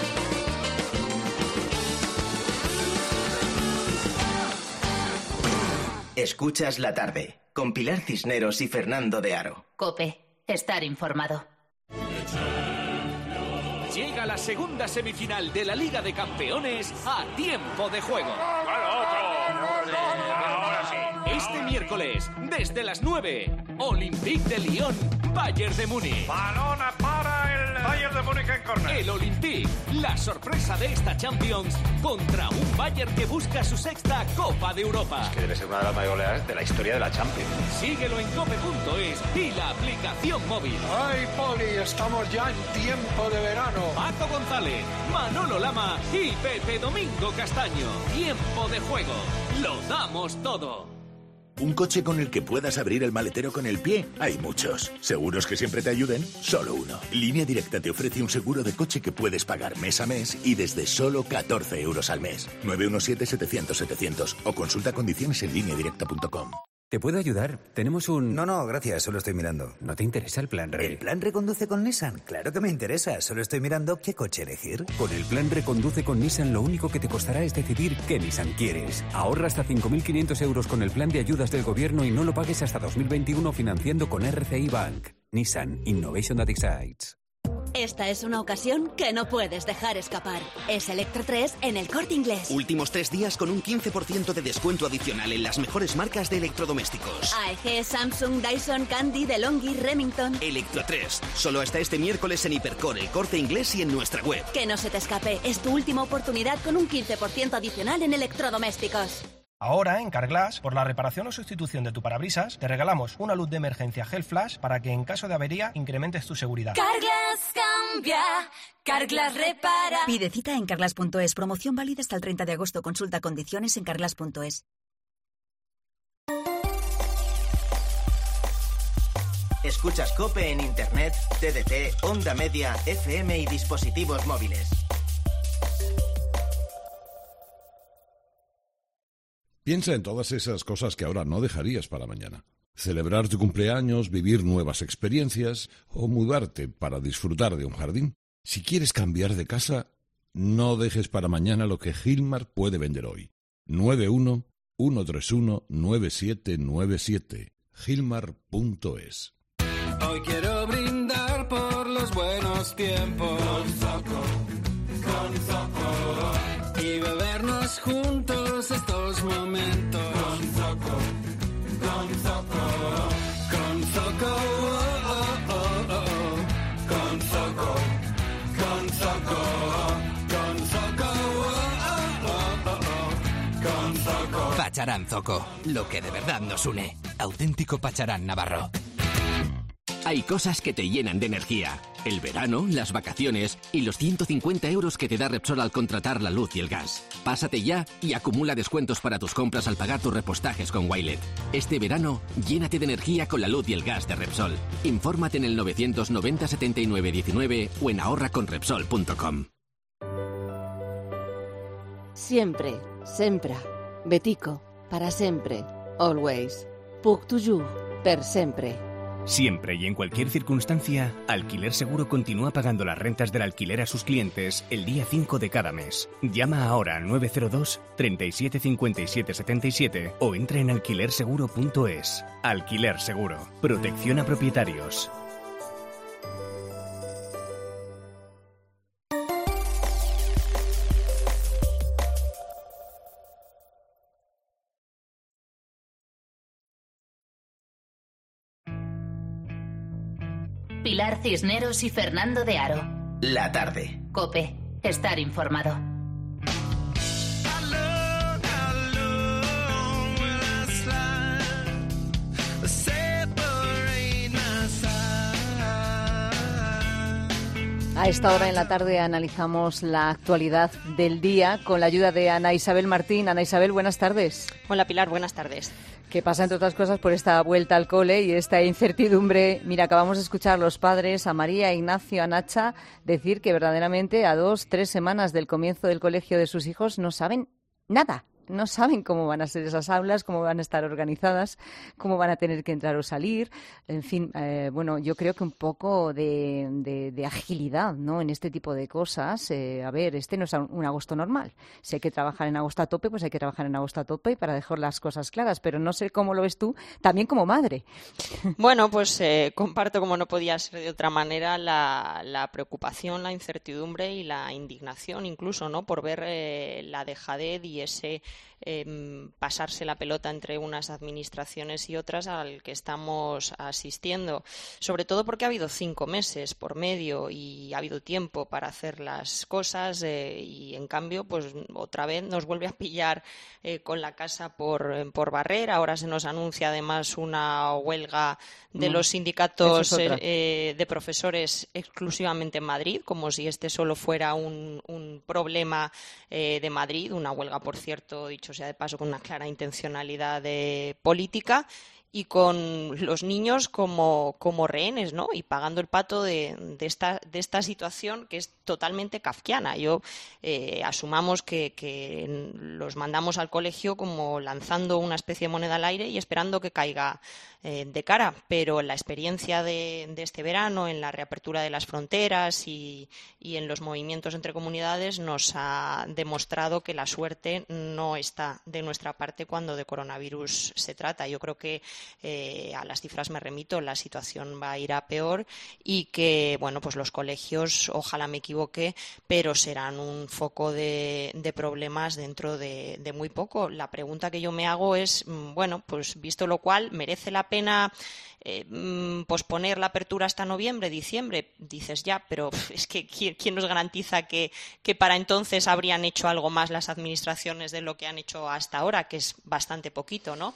Escuchas La Tarde, con Pilar Cisneros y Fernando de Aro.
COPE, estar informado.
Llega la segunda semifinal de la Liga de Campeones a tiempo de juego. Ahora sí. Este miércoles, desde las 9, Olympique de Lyon, Bayern de Múnich.
Balona para el Bayern de Múnich en córner.
El Olympique, la sorpresa de esta Champions, contra un Bayern que busca su sexta Copa de Europa.
Es que debe ser una de las mayores goleadas de la historia de la Champions.
Síguelo en cope.es y la aplicación móvil.
¡Ay, Poli! Estamos ya en tiempo de verano.
Paco González, Manolo Lama y Pepe Domingo Castaño. Tiempo de juego. Lo damos todo.
¿Un coche con el que puedas abrir el maletero con el pie? Hay muchos. ¿Seguros que siempre te ayuden? Solo uno. Línea Directa te ofrece un seguro de coche que puedes pagar mes a mes y desde solo 14 euros al mes. 917-700-700 o consulta condiciones en lineadirecta.com.
¿Te puedo ayudar? Tenemos un...
No, gracias, solo estoy mirando.
¿No te interesa el Plan Re?
¿El Plan Reconduce con Nissan? Claro que me interesa, solo estoy mirando qué coche elegir.
Con el Plan Reconduce con Nissan lo único que te costará es decidir qué Nissan quieres. Ahorra hasta 5.500 euros con el plan de ayudas del gobierno y no lo pagues hasta 2021 financiando con RCI Bank. Nissan Innovation that excites.
Esta es una ocasión que no puedes dejar escapar. Es Electro 3 en El Corte Inglés.
Últimos 3 días con un 15% de descuento adicional en las mejores marcas de electrodomésticos.
AEG, Samsung, Dyson, Candy, DeLonghi, Remington.
Electro 3. Solo hasta este miércoles en Hipercor, El Corte Inglés y en nuestra web.
Que no se te escape. Es tu última oportunidad con un 15% adicional en electrodomésticos.
Ahora, en Carglass, por la reparación o sustitución de tu parabrisas, te regalamos una luz de emergencia Gel Flash para que en caso de avería incrementes tu seguridad.
Carglass cambia, Carglass repara.
Pide cita en carglass.es. Promoción válida hasta el 30 de agosto. Consulta condiciones en carglass.es.
Escuchas COPE en Internet, TDT, Onda Media, FM y dispositivos móviles.
Piensa en todas esas cosas que ahora no dejarías para mañana. Celebrar tu cumpleaños, vivir nuevas experiencias o mudarte para disfrutar de un jardín. Si quieres cambiar de casa, no dejes para mañana lo que Gilmar puede vender hoy. 91-131-9797. Gilmar.es.
Hoy quiero brindar por los buenos tiempos. Con Zoco. Y bebernos juntos estos momentos. Con Zoco. Con Zoco. Con Zoco.
Pacharán Zoco, lo que de verdad nos une. Auténtico Pacharán navarro.
Hay cosas que te llenan de energía. El verano, las vacaciones y los 150 euros que te da Repsol al contratar la luz y el gas. Pásate ya y acumula descuentos para tus compras al pagar tus repostajes con Wilet. Este verano, llénate de energía con la luz y el gas de Repsol. Infórmate en el 990 79 19 o en ahorraconrepsol.com.
Siempre, sempre, Betico, para sempre, always, pour toujours, per sempre.
Siempre y en cualquier circunstancia, Alquiler Seguro continúa pagando las rentas del alquiler a sus clientes el día 5 de cada mes. Llama ahora al 902 37 57 77 o entra en alquilerseguro.es. Alquiler Seguro. Protección a propietarios.
Pilar Cisneros y Fernando de Aro.
La tarde.
COPE. Estar informado.
A esta hora en la tarde analizamos la actualidad del día con la ayuda de Ana Isabel Martín. Ana Isabel, buenas tardes.
Hola Pilar, buenas tardes.
¿Qué pasa, entre otras cosas, por esta vuelta al cole y esta incertidumbre? Mira, acabamos de escuchar a los padres, a María, a Ignacio, a Nacha, decir que verdaderamente a 2-3 semanas del comienzo del colegio de sus hijos no saben nada. No saben cómo van a ser esas aulas, cómo van a estar organizadas, cómo van a tener que entrar o salir. En fin, bueno, yo creo que un poco de agilidad, ¿no?, en este tipo de cosas. A ver, este no es un agosto normal. Si hay que trabajar en agosto a tope, pues hay que trabajar en agosto a tope para dejar las cosas claras. Pero no sé cómo lo ves tú, también como madre.
Bueno, pues comparto, como no podía ser de otra manera, la preocupación, la incertidumbre y la indignación incluso, ¿no?, por ver la dejadez y ese pasarse la pelota entre unas administraciones y otras al que estamos asistiendo, sobre todo porque ha habido 5 meses por medio y ha habido tiempo para hacer las cosas y en cambio pues otra vez nos vuelve a pillar con la casa por barrer. Ahora se nos anuncia además una huelga de los sindicatos de profesores exclusivamente en Madrid, como si este solo fuera un problema de Madrid, una huelga, por cierto, dicho sea de paso, con una clara intencionalidad política y con los niños como rehenes, ¿no?, y pagando el pato de esta situación que es totalmente kafkiana. Asumamos que los mandamos al colegio como lanzando una especie de moneda al aire y esperando que caiga de cara, pero la experiencia de este verano en la reapertura de las fronteras y en los movimientos entre comunidades nos ha demostrado que la suerte no está de nuestra parte cuando de coronavirus se trata. Yo creo que a las cifras me remito, la situación va a ir a peor y que, bueno, pues los colegios, ojalá me equivoque, pero serán un foco de problemas dentro de muy poco. La pregunta que yo me hago es, bueno, pues visto lo cual, ¿merece la pena posponer la apertura hasta noviembre, diciembre? Dices ya, pero es que ¿quién nos garantiza que para entonces habrían hecho algo más las administraciones de lo que han hecho hasta ahora, que es bastante poquito, ¿no?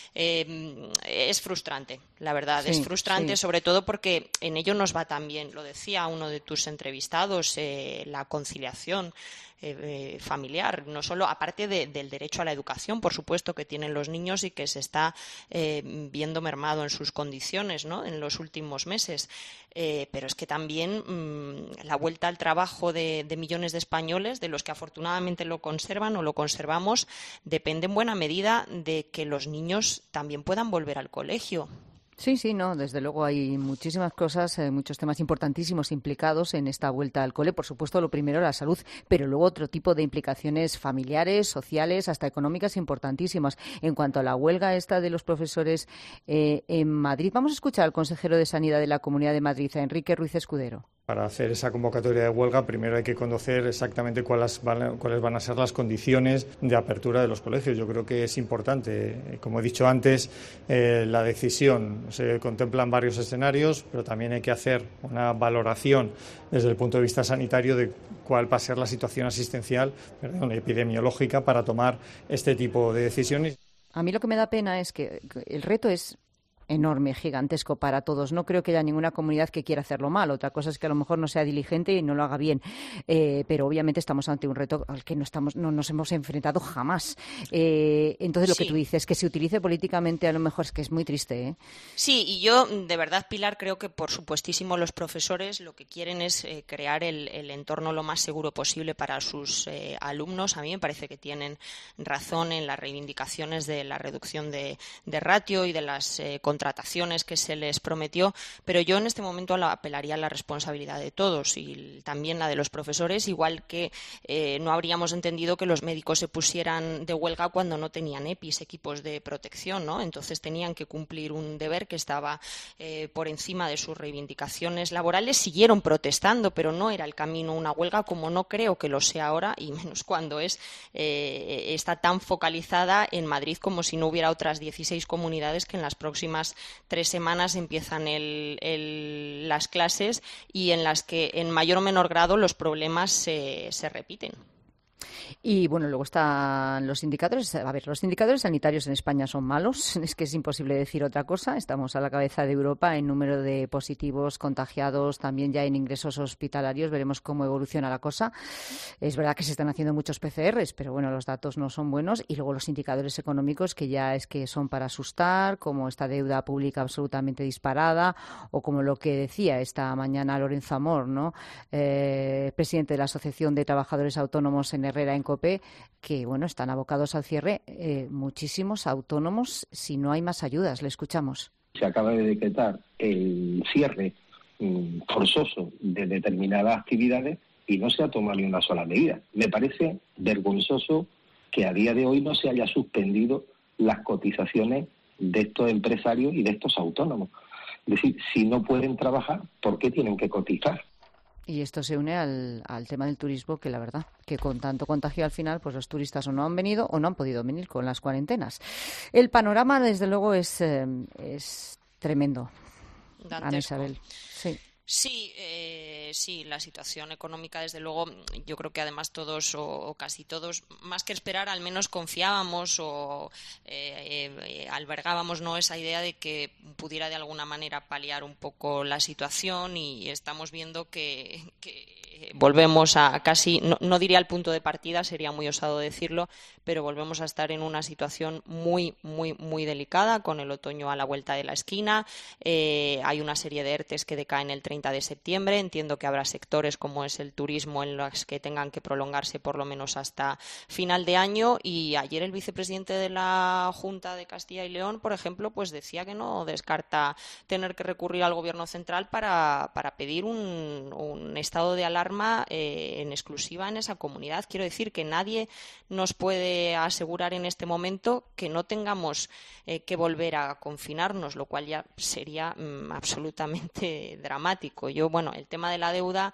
Es frustrante, la verdad, sí, es frustrante, sí. Sobre todo porque en ello nos va también, lo decía uno de tus entrevistados, la conciliación familiar, no solo aparte del derecho a la educación, por supuesto, que tienen los niños y que se está viendo mermado en sus condiciones, ¿no?, en los últimos meses, pero es que también la vuelta al trabajo de millones de españoles, de los que afortunadamente lo conservan o lo conservamos, depende en buena medida de que los niños también puedan volver al colegio.
Sí, sí, no, desde luego hay muchísimas cosas, muchos temas importantísimos implicados en esta vuelta al cole. Por supuesto, lo primero, la salud, pero luego otro tipo de implicaciones familiares, sociales, hasta económicas importantísimas. En cuanto a la huelga esta de los profesores en Madrid, vamos a escuchar al consejero de Sanidad de la Comunidad de Madrid, a Enrique Ruiz Escudero.
Para hacer esa convocatoria de huelga, primero hay que conocer exactamente cuáles van a ser las condiciones de apertura de los colegios. Yo creo que es importante, como he dicho antes, la decisión. Se contemplan varios escenarios, pero también hay que hacer una valoración desde el punto de vista sanitario de cuál va a ser la situación asistencial, epidemiológica, para tomar este tipo de decisiones.
A mí lo que me da pena es que el reto es enorme, gigantesco para todos. No creo que haya ninguna comunidad que quiera hacerlo mal. Otra cosa es que a lo mejor no sea diligente y no lo haga bien. Pero obviamente estamos ante un reto al que no nos hemos enfrentado jamás. Entonces lo que tú dices, que se utilice políticamente, a lo mejor es que es muy triste, ¿eh?
Sí, y yo, de verdad, Pilar, creo que por supuestísimo los profesores lo que quieren es crear el entorno lo más seguro posible para sus alumnos. A mí me parece que tienen razón en las reivindicaciones de la reducción de ratio y de las contrataciones que se les prometió, pero yo en este momento apelaría a la responsabilidad de todos y también la de los profesores, igual que no habríamos entendido que los médicos se pusieran de huelga cuando no tenían EPIs, equipos de protección, ¿no? Entonces tenían que cumplir un deber que estaba por encima de sus reivindicaciones laborales. Siguieron protestando, pero no era el camino una huelga, como no creo que lo sea ahora, y menos cuando está tan focalizada en Madrid como si no hubiera otras 16 comunidades que en las próximas 3 semanas empiezan las clases y en las que en mayor o menor grado los problemas se repiten.
Y bueno, luego están los indicadores. A ver, los indicadores sanitarios en España son malos, es que es imposible decir otra cosa. Estamos a la cabeza de Europa en número de positivos, contagiados, también ya en ingresos hospitalarios. Veremos cómo evoluciona la cosa. Es verdad que se están haciendo muchos PCRs, pero bueno, los datos no son buenos. Y luego los indicadores económicos, que ya es que son para asustar, como esta deuda pública absolutamente disparada, o como lo que decía esta mañana Lorenzo Amor, ¿no? Presidente de la Asociación de Trabajadores Autónomos en Herrera, en COPE, que bueno, están abocados al cierre muchísimos autónomos si no hay más ayudas. Le escuchamos.
Se acaba de decretar el cierre forzoso de determinadas actividades y no se ha tomado ni una sola medida. Me parece vergonzoso que a día de hoy no se haya suspendido las cotizaciones de estos empresarios y de estos autónomos. Es decir, si no pueden trabajar, ¿por qué tienen que cotizar?
Y esto se une al tema del turismo, que la verdad, que con tanto contagio al final, pues los turistas o no han venido o no han podido venir con las cuarentenas. El panorama, desde luego, es tremendo.
Dantesco.
Ana Isabel. Sí.
Sí, la situación económica, desde luego, yo creo que además todos o casi todos, más que esperar, al menos confiábamos o albergábamos, ¿no?, esa idea de que pudiera de alguna manera paliar un poco la situación, y estamos viendo que volvemos a casi, no diría al punto de partida, sería muy osado decirlo, pero volvemos a estar en una situación muy, muy, muy delicada, con el otoño a la vuelta de la esquina. Hay una serie de ERTEs que decaen el 30 de septiembre. Entiendo que habrá sectores como es el turismo en los que tengan que prolongarse por lo menos hasta final de año. Y ayer el vicepresidente de la Junta de Castilla y León, por ejemplo, pues decía que no descarta tener que recurrir al Gobierno central para pedir un estado de alarma en exclusiva en esa comunidad. Quiero decir que nadie nos puede asegurar en este momento que no tengamos que volver a confinarnos, lo cual ya sería absolutamente dramático. El tema de la deuda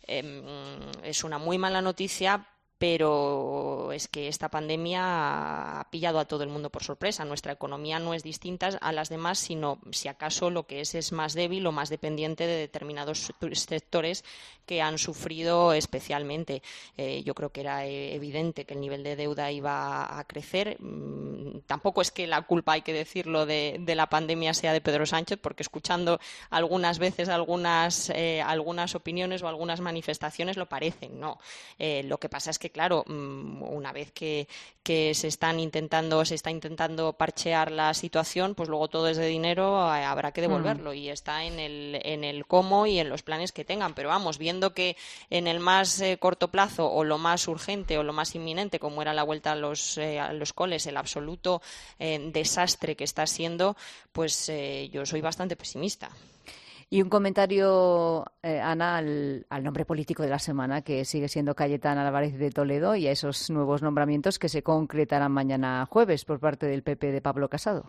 es una muy mala noticia, pero es que esta pandemia ha pillado a todo el mundo por sorpresa. Nuestra economía no es distinta a las demás, sino, si acaso, lo que es más débil o más dependiente de determinados sectores que han sufrido especialmente. Yo creo que era evidente que el nivel de deuda iba a crecer. Tampoco es que la culpa, hay que decirlo, de la pandemia sea de Pedro Sánchez, porque escuchando algunas veces algunas opiniones o algunas manifestaciones lo parecen, ¿no? Lo que pasa es que, claro, una vez que se está intentando parchear la situación, pues luego todo ese dinero habrá que devolverlo, y está en el cómo y en los planes que tengan. Pero vamos, viendo que en el más corto plazo, o lo más urgente o lo más inminente, como era la vuelta a los coles, el absoluto desastre que está siendo, pues yo soy bastante pesimista.
Y un comentario, Ana, al nombre político de la semana, que sigue siendo Cayetana Álvarez de Toledo, y a esos nuevos nombramientos que se concretarán mañana jueves por parte del PP de Pablo Casado.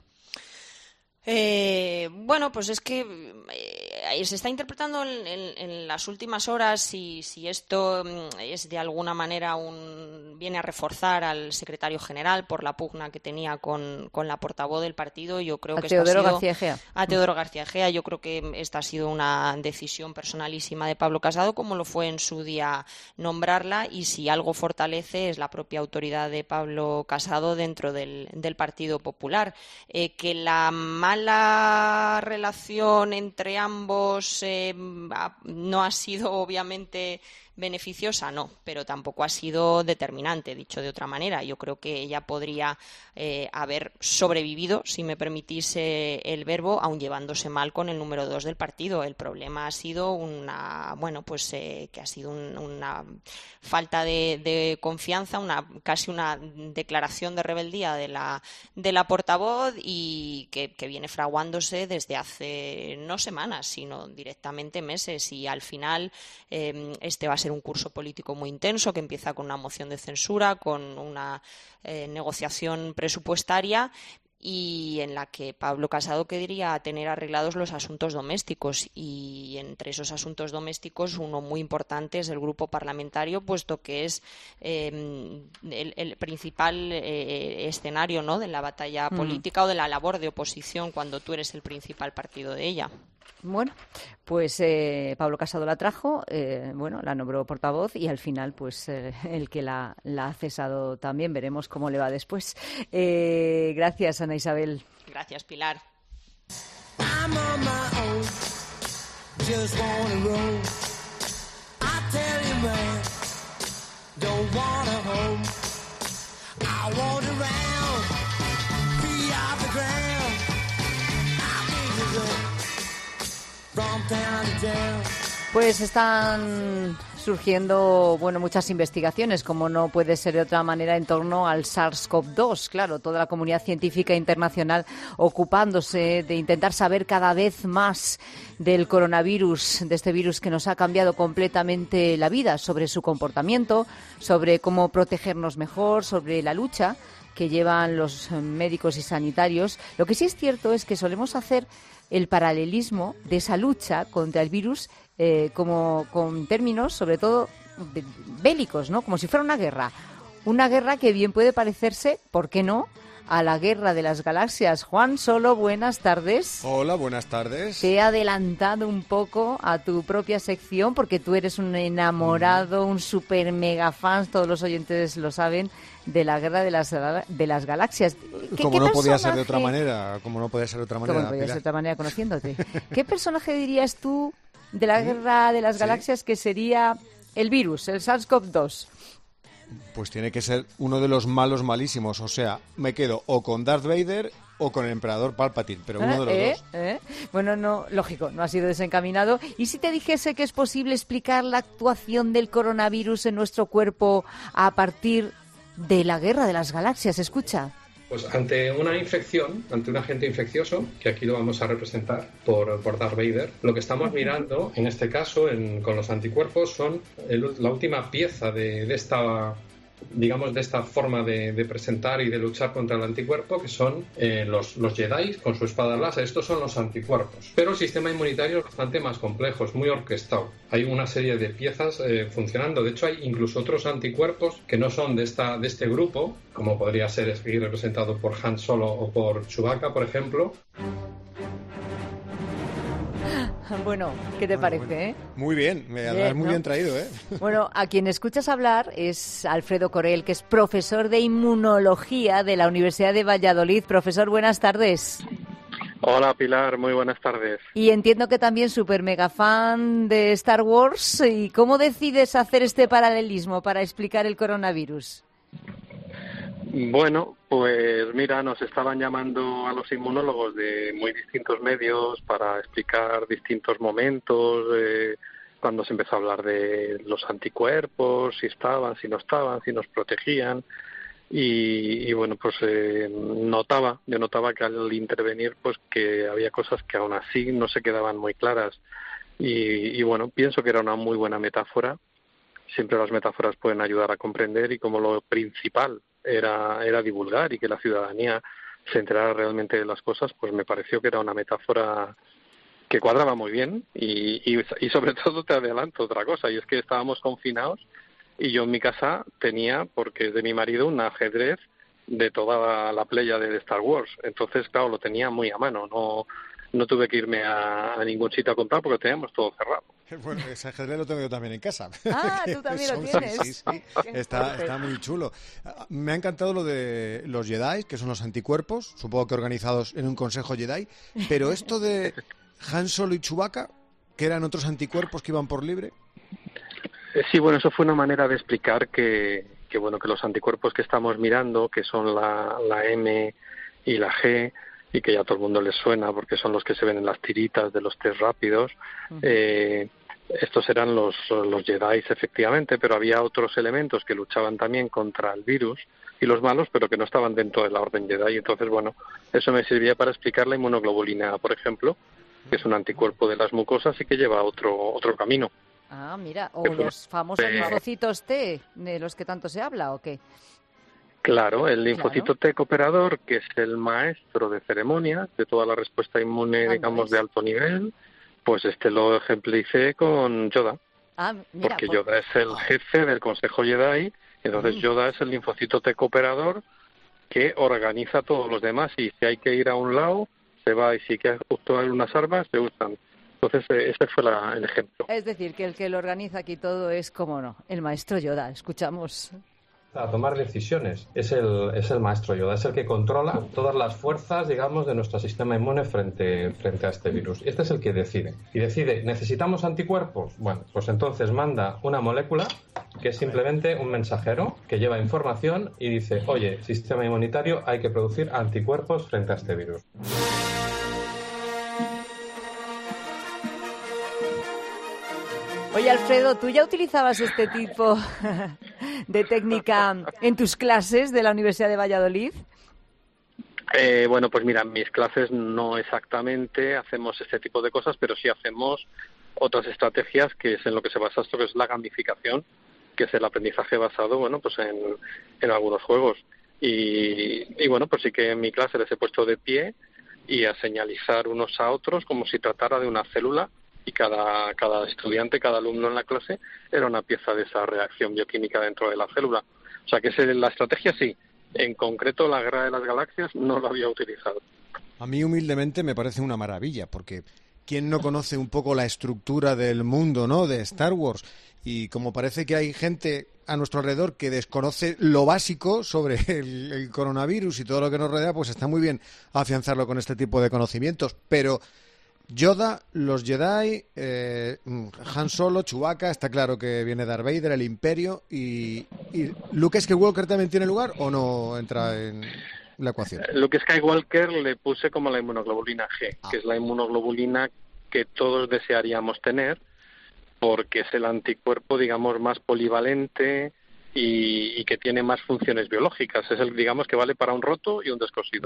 Pues es que se está interpretando en las últimas horas si esto es de alguna manera viene a reforzar al secretario general por la pugna que tenía con la portavoz del partido. Yo creo que
Teodoro García Egea.
A Teodoro García Egea. Yo creo que esta ha sido una decisión personalísima de Pablo Casado, como lo fue en su día nombrarla, y si algo fortalece es la propia autoridad de Pablo Casado dentro del Partido Popular. Que la mala relación entre ambos no ha sido obviamente beneficiosa, no, pero tampoco ha sido determinante, dicho de otra manera. Yo creo que ella podría haber sobrevivido, si me permitís el verbo, aun llevándose mal con el número 2 del partido. El problema ha sido una falta de confianza, casi una declaración de rebeldía de la portavoz, y que viene fraguándose desde hace no semanas, sino directamente meses, y al final este va a ser un curso político muy intenso que empieza con una moción de censura, con una negociación presupuestaria, y en la que Pablo Casado quería tener arreglados los asuntos domésticos, y entre esos asuntos domésticos uno muy importante es el grupo parlamentario, puesto que es el principal escenario, ¿no?, de la batalla política o de la labor de oposición cuando tú eres el principal partido de ella.
Bueno, pues Pablo Casado la trajo, la nombró portavoz, y al final pues el que la ha cesado también. Veremos cómo le va después. Gracias, Ana Isabel.
Gracias, Pilar.
Pues están surgiendo muchas investigaciones, como no puede ser de otra manera, en torno al SARS-CoV-2. Claro, toda la comunidad científica internacional ocupándose de intentar saber cada vez más del coronavirus, de este virus que nos ha cambiado completamente la vida, sobre su comportamiento, sobre cómo protegernos mejor, sobre la lucha que llevan los médicos y sanitarios. Lo que sí es cierto es que solemos hacer el paralelismo de esa lucha contra el virus como con términos, sobre todo, bélicos, ¿no? Como si fuera una guerra. Una guerra que bien puede parecerse, ¿por qué no?, a la Guerra de las Galaxias. Juan Solo, buenas tardes.
Hola, buenas tardes.
Te he adelantado un poco a tu propia sección, porque tú eres un enamorado, un super mega fan, todos los oyentes lo saben, de la Guerra de las Galaxias.
Como no podía ser de otra manera,
conociéndote. ¿Qué personaje dirías tú de la Guerra de las Galaxias que sería el virus, el SARS-CoV-2?
Pues tiene que ser uno de los malos malísimos. O sea, me quedo o con Darth Vader o con el emperador Palpatine, pero uno de los dos.
Bueno, no, lógico, no ha sido desencaminado. ¿Y si te dijese que es posible explicar la actuación del coronavirus en nuestro cuerpo a partir de la Guerra de las Galaxias? Escucha.
Pues ante una infección, ante un agente infeccioso, que aquí lo vamos a representar por Darth Vader, lo que estamos mirando, en este caso, con los anticuerpos, son la última pieza de esta forma de presentar y de luchar contra el anticuerpo, que son los Jedi con su espada láser. Estos son los anticuerpos. Pero el sistema inmunitario es bastante más complejo, es muy orquestado. Hay una serie de piezas funcionando. De hecho, hay incluso otros anticuerpos que no son de este grupo, como podría ser aquí representado por Han Solo o por Chewbacca, por ejemplo.
Bueno, ¿qué te parece?
Muy bien, muy bien traído, ¿eh?
Bueno, a quien escuchas hablar es Alfredo Corel, que es profesor de inmunología de la Universidad de Valladolid. Profesor, buenas tardes.
Hola, Pilar, muy buenas tardes.
Y entiendo que también súper mega fan de Star Wars. ¿Y cómo decides hacer este paralelismo para explicar el coronavirus?
Bueno, pues mira, nos estaban llamando a los inmunólogos de muy distintos medios para explicar distintos momentos, cuando se empezó a hablar de los anticuerpos, si estaban, si no estaban, si nos protegían. Y bueno, pues yo notaba que al intervenir, pues que había cosas que aún así no se quedaban muy claras. Y bueno, pienso que era una muy buena metáfora. Siempre las metáforas pueden ayudar a comprender, y como lo principal era divulgar y que la ciudadanía se enterara realmente de las cosas, pues me pareció que era una metáfora que cuadraba muy bien y sobre todo te adelanto otra cosa, y es que estábamos confinados y yo en mi casa tenía, porque es de mi marido, un ajedrez de toda la playa de Star Wars. Entonces, claro, lo tenía muy a mano, no tuve que irme a ningún sitio a comprar porque teníamos todo cerrado.
Bueno, ese ajedrez lo tengo yo también en casa.
Ah, tú también lo tienes.
Sí. Está muy chulo. Me ha encantado lo de los Jedi, que son los anticuerpos, supongo que organizados en un consejo Jedi, pero esto de Han Solo y Chewbacca, que eran otros anticuerpos que iban por libre.
Sí, bueno, eso fue una manera de explicar que los anticuerpos que estamos mirando, que son la M y la G, y que ya a todo el mundo les suena porque son los que se ven en las tiritas de los test rápidos, estos eran los Jedi, efectivamente, pero había otros elementos que luchaban también contra el virus y los malos, pero que no estaban dentro de la Orden Jedi. Entonces, bueno, eso me servía para explicar la inmunoglobulina, por ejemplo, que es un anticuerpo de las mucosas y que lleva otro camino.
Ah, mira, o los famosos linfocitos T, de los que tanto se habla, ¿o qué?
Claro, el linfocito T cooperador, que es el maestro de ceremonias de toda la respuesta inmune, digamos, de alto nivel, pues lo ejemplificé con Yoda.
Ah, mira,
porque Yoda es el jefe del Consejo Jedi, entonces Yoda es el linfocito T cooperador que organiza a todos los demás, y si hay que ir a un lado, se va, y si hay que actuar unas armas, se usan. Entonces, ese fue el ejemplo.
Es decir, que el que lo organiza aquí todo es, como no, el maestro Yoda. Escuchamos.
A tomar decisiones. Es el maestro Yoda, es el que controla todas las fuerzas, digamos, de nuestro sistema inmune frente a este virus. Este es el que decide. Y decide, ¿necesitamos anticuerpos? Bueno, pues entonces manda una molécula que es simplemente un mensajero que lleva información y dice, oye, sistema inmunitario, hay que producir anticuerpos frente a este virus.
Oye, Alfredo, ¿tú ya utilizabas este tipo de técnica en tus clases de la Universidad de Valladolid?
Bueno, pues mira, en mis clases no exactamente hacemos este tipo de cosas, pero sí hacemos otras estrategias, que es en lo que se basa esto, que es la gamificación, que es el aprendizaje basado, bueno, pues en algunos juegos. Y bueno, pues sí que en mi clase les he puesto de pie y a señalizar unos a otros como si tratara de una célula, y cada estudiante, cada alumno en la clase era una pieza de esa reacción bioquímica dentro de la célula. O sea que la estrategia sí, en concreto la Guerra de las Galaxias no lo había utilizado.
A mí humildemente me parece una maravilla, porque ¿quién no conoce un poco la estructura del mundo, ¿no?, de Star Wars? Y como parece que hay gente a nuestro alrededor que desconoce lo básico sobre el coronavirus y todo lo que nos rodea, pues está muy bien afianzarlo con este tipo de conocimientos, pero Yoda, los Jedi, Han Solo, Chewbacca, está claro que viene Darth Vader, el Imperio, y Luke Skywalker también tiene lugar, ¿o no entra en la ecuación?
Luke Skywalker le puse como la inmunoglobulina G, que es la inmunoglobulina que todos desearíamos tener, porque es el anticuerpo, digamos, más polivalente y que tiene más funciones biológicas. Es el, digamos, que vale para un roto y un descosido.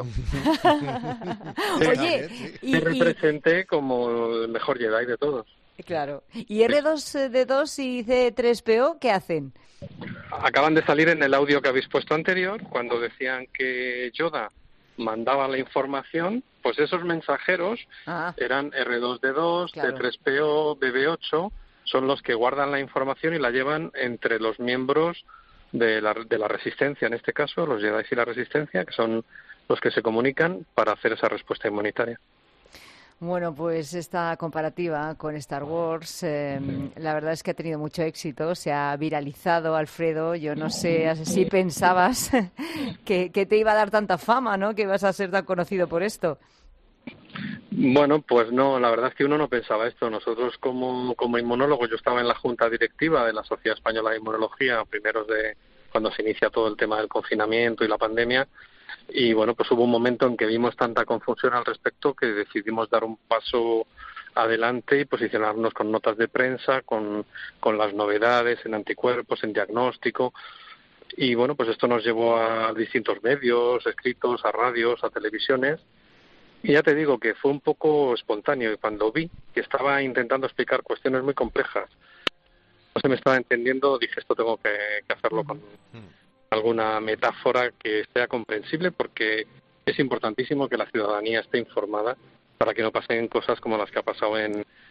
Oye,
me representé como el mejor Jedi de todos.
Claro. ¿Y R2D2 y C3PO qué hacen?
Acaban de salir en el audio que habéis puesto anterior, cuando decían que Yoda mandaba la información, pues esos mensajeros eran R2D2, claro. C3PO, BB8, son los que guardan la información y la llevan entre los miembros de la Resistencia, en este caso, los Jedi y la Resistencia, que son los que se comunican para hacer esa respuesta inmunitaria.
Bueno, pues esta comparativa con Star Wars, la verdad es que ha tenido mucho éxito, se ha viralizado, Alfredo. Yo no sé si pensabas que te iba a dar tanta fama, ¿no?, que ibas a ser tan conocido por esto.
Bueno, pues no, la verdad es que uno no pensaba esto. Nosotros como inmunólogos, yo estaba en la junta directiva de la Sociedad Española de Inmunología, primeros de cuando se inicia todo el tema del confinamiento y la pandemia, y bueno, pues hubo un momento en que vimos tanta confusión al respecto que decidimos dar un paso adelante y posicionarnos con notas de prensa, con las novedades en anticuerpos, en diagnóstico. Y bueno, pues esto nos llevó a distintos medios, escritos, a radios, a televisiones. Y ya te digo que fue un poco espontáneo, y cuando vi que estaba intentando explicar cuestiones muy complejas, no se me estaba entendiendo, dije, esto tengo que hacerlo con alguna metáfora que sea comprensible, porque es importantísimo que la ciudadanía esté informada para que no pasen cosas como las que ha pasado en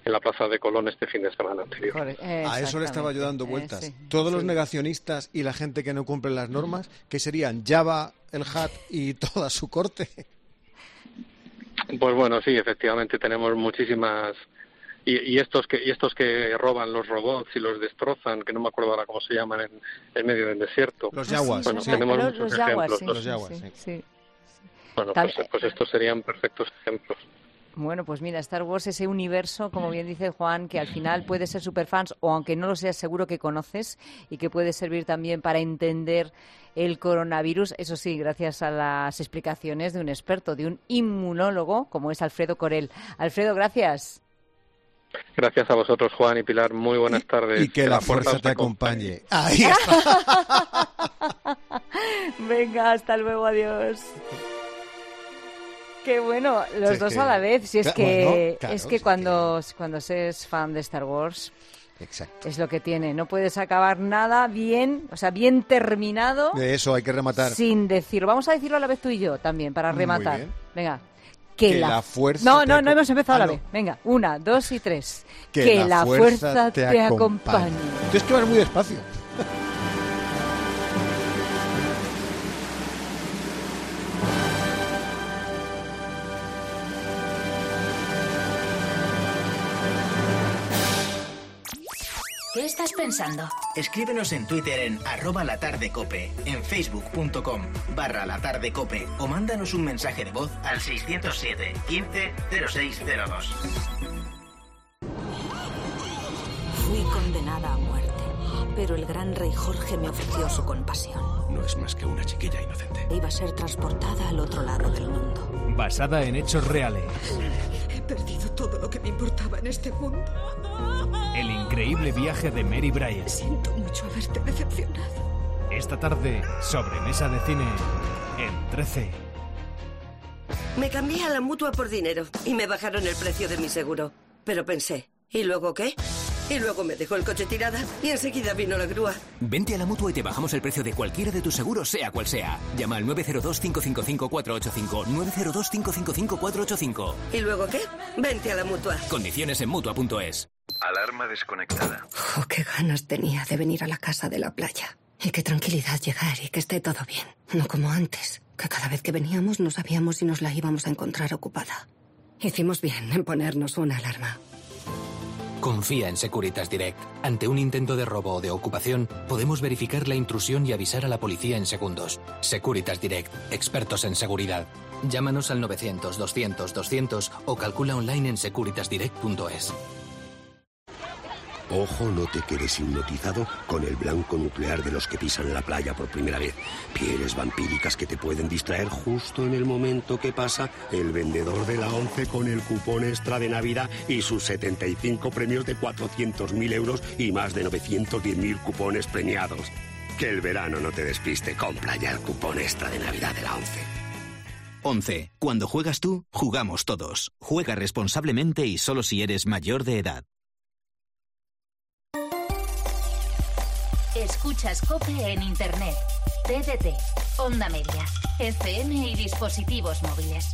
la Plaza de Colón este fin de semana anterior.
A eso le estaba yo dando vueltas.
Sí.
Todos los negacionistas y la gente que no cumple las normas, ¿qué serían? Java, el Hat y toda su corte.
Pues bueno, sí, efectivamente tenemos muchísimas... Y estos que roban los robots y los destrozan, que no me acuerdo ahora cómo se llaman en medio del desierto.
Los yaguas.
Bueno, tenemos muchos ejemplos.
Los yaguas,
sí.
Bueno, pues estos serían perfectos ejemplos.
Bueno, pues mira, Star Wars, ese universo, como bien dice Juan, que al final puede ser superfans, o aunque no lo seas, seguro que conoces, y que puede servir también para entender el coronavirus, eso sí, gracias a las explicaciones de un experto, de un inmunólogo, como es Alfredo Corel. Alfredo, gracias.
Gracias a vosotros, Juan y Pilar. Muy buenas tardes.
Y que la fuerza te acompañe. Ahí está.
Venga, hasta luego, adiós. Qué bueno, los dos a la vez. Si es que,
bueno,
claro, cuando se es fan de Star Wars,
exacto,
es lo que tiene. No puedes acabar nada bien, o sea, bien terminado.
De eso hay que rematar.
Sin decirlo. Vamos a decirlo a la vez tú y yo también, para rematar.
Muy bien.
Venga.
Que la fuerza
No hemos empezado a la vez. Venga, 1, 2 y 3. Que la fuerza te acompañe.
Tienes que vas muy despacio.
¿Qué estás pensando?
Escríbenos en Twitter en @latardecope, en facebook.com/latardecope o mándanos un mensaje de voz al 607 15 0602.
Fui condenada a muerte, pero el gran rey Jorge me ofreció su compasión.
No es más que una chiquilla inocente.
Iba a ser transportada al otro lado del mundo.
Basada en hechos reales.
He perdido todo lo que me importaba en este mundo.
El increíble viaje de Mary Bryant.
Siento mucho haberte decepcionado.
Esta tarde, sobremesa de cine en 13.
Me cambié a la Mutua por dinero y me bajaron el precio de mi seguro. Pero pensé, ¿y luego qué? Y luego me dejó el coche tirada y enseguida vino la grúa.
Vente a la Mutua y te bajamos el precio de cualquiera de tus seguros, sea cual sea. Llama al 902-555-485. 902-555-485.
¿Y luego qué? Vente a la Mutua.
Condiciones en Mutua.es.
Alarma desconectada.
Oh, qué ganas tenía de venir a la casa de la playa. Y qué tranquilidad llegar y que esté todo bien. No como antes, que cada vez que veníamos no sabíamos si nos la íbamos a encontrar ocupada. Hicimos bien en ponernos una alarma.
Confía en Securitas Direct. Ante un intento de robo o de ocupación, podemos verificar la intrusión y avisar a la policía en segundos. Securitas Direct, expertos en seguridad. Llámanos al 900-200-200 o calcula online en securitasdirect.es.
Ojo, no te quedes hipnotizado con el blanco nuclear de los que pisan la playa por primera vez. Pieles vampíricas que te pueden distraer justo en el momento que pasa el vendedor de la ONCE con el cupón extra de Navidad y sus 75 premios de 400.000 euros y más de 910.000 cupones premiados. Que el verano no te despiste. Compra ya el cupón extra de Navidad de la ONCE.
ONCE. Cuando juegas tú, jugamos todos. Juega responsablemente y solo si eres mayor de edad.
Escuchas COPE en Internet, TDT, Onda Media, FM y dispositivos móviles.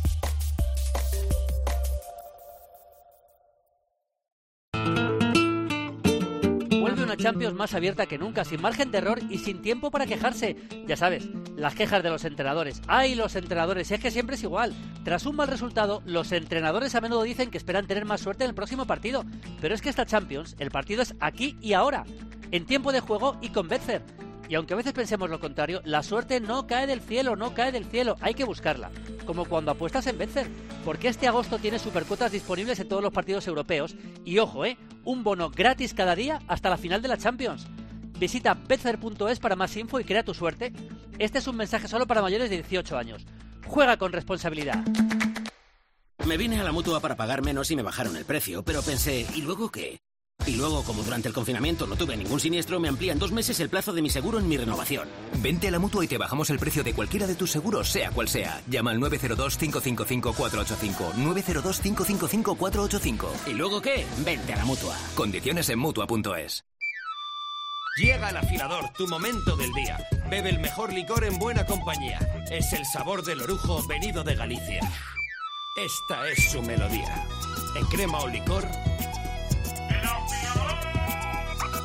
Vuelve una Champions más abierta que nunca, sin margen de error y sin tiempo para quejarse. Ya sabes, las quejas de los entrenadores. ¡Ay, los entrenadores! Si es que siempre es igual. Tras un mal resultado, los entrenadores a menudo dicen que esperan tener más suerte en el próximo partido. Pero es que esta Champions, el partido es aquí y ahora, en tiempo de juego y con Betfair. Y aunque a veces pensemos lo contrario, la suerte no cae del cielo, hay que buscarla. Como cuando apuestas en Betfair, porque este agosto tiene supercuotas disponibles en todos los partidos europeos. Y ojo, un bono gratis cada día hasta la final de la Champions. Visita betfair.es para más info y crea tu suerte. Este es un mensaje solo para mayores de 18 años. Juega con responsabilidad.
Me vine a la Mutua para pagar menos y me bajaron el precio, pero pensé, ¿y luego qué? Y luego, como durante el confinamiento no tuve ningún siniestro, me amplían 2 meses el plazo de mi seguro en mi renovación.
Vente a la Mutua y te bajamos el precio de cualquiera de tus seguros, sea cual sea. Llama al 902-555-485. 902-555-485.
¿Y luego qué? Vente a la Mutua.
Condiciones en Mutua.es.
Llega al afilador, tu momento del día. Bebe el mejor licor en buena compañía. Es el sabor del orujo venido de Galicia. Esta es su melodía. En crema o licor,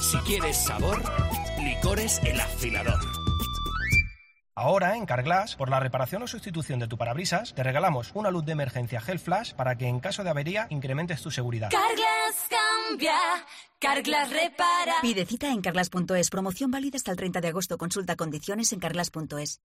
Si quieres sabor, Licores El Afilador.
Ahora, en Carglass, por la reparación o sustitución de tu parabrisas, te regalamos una luz de emergencia Gel Flash para que en caso de avería incrementes tu seguridad.
Carglass cambia, Carglass repara.
Pide cita en carglass.es. Promoción válida hasta el 30 de agosto. Consulta condiciones en carglass.es.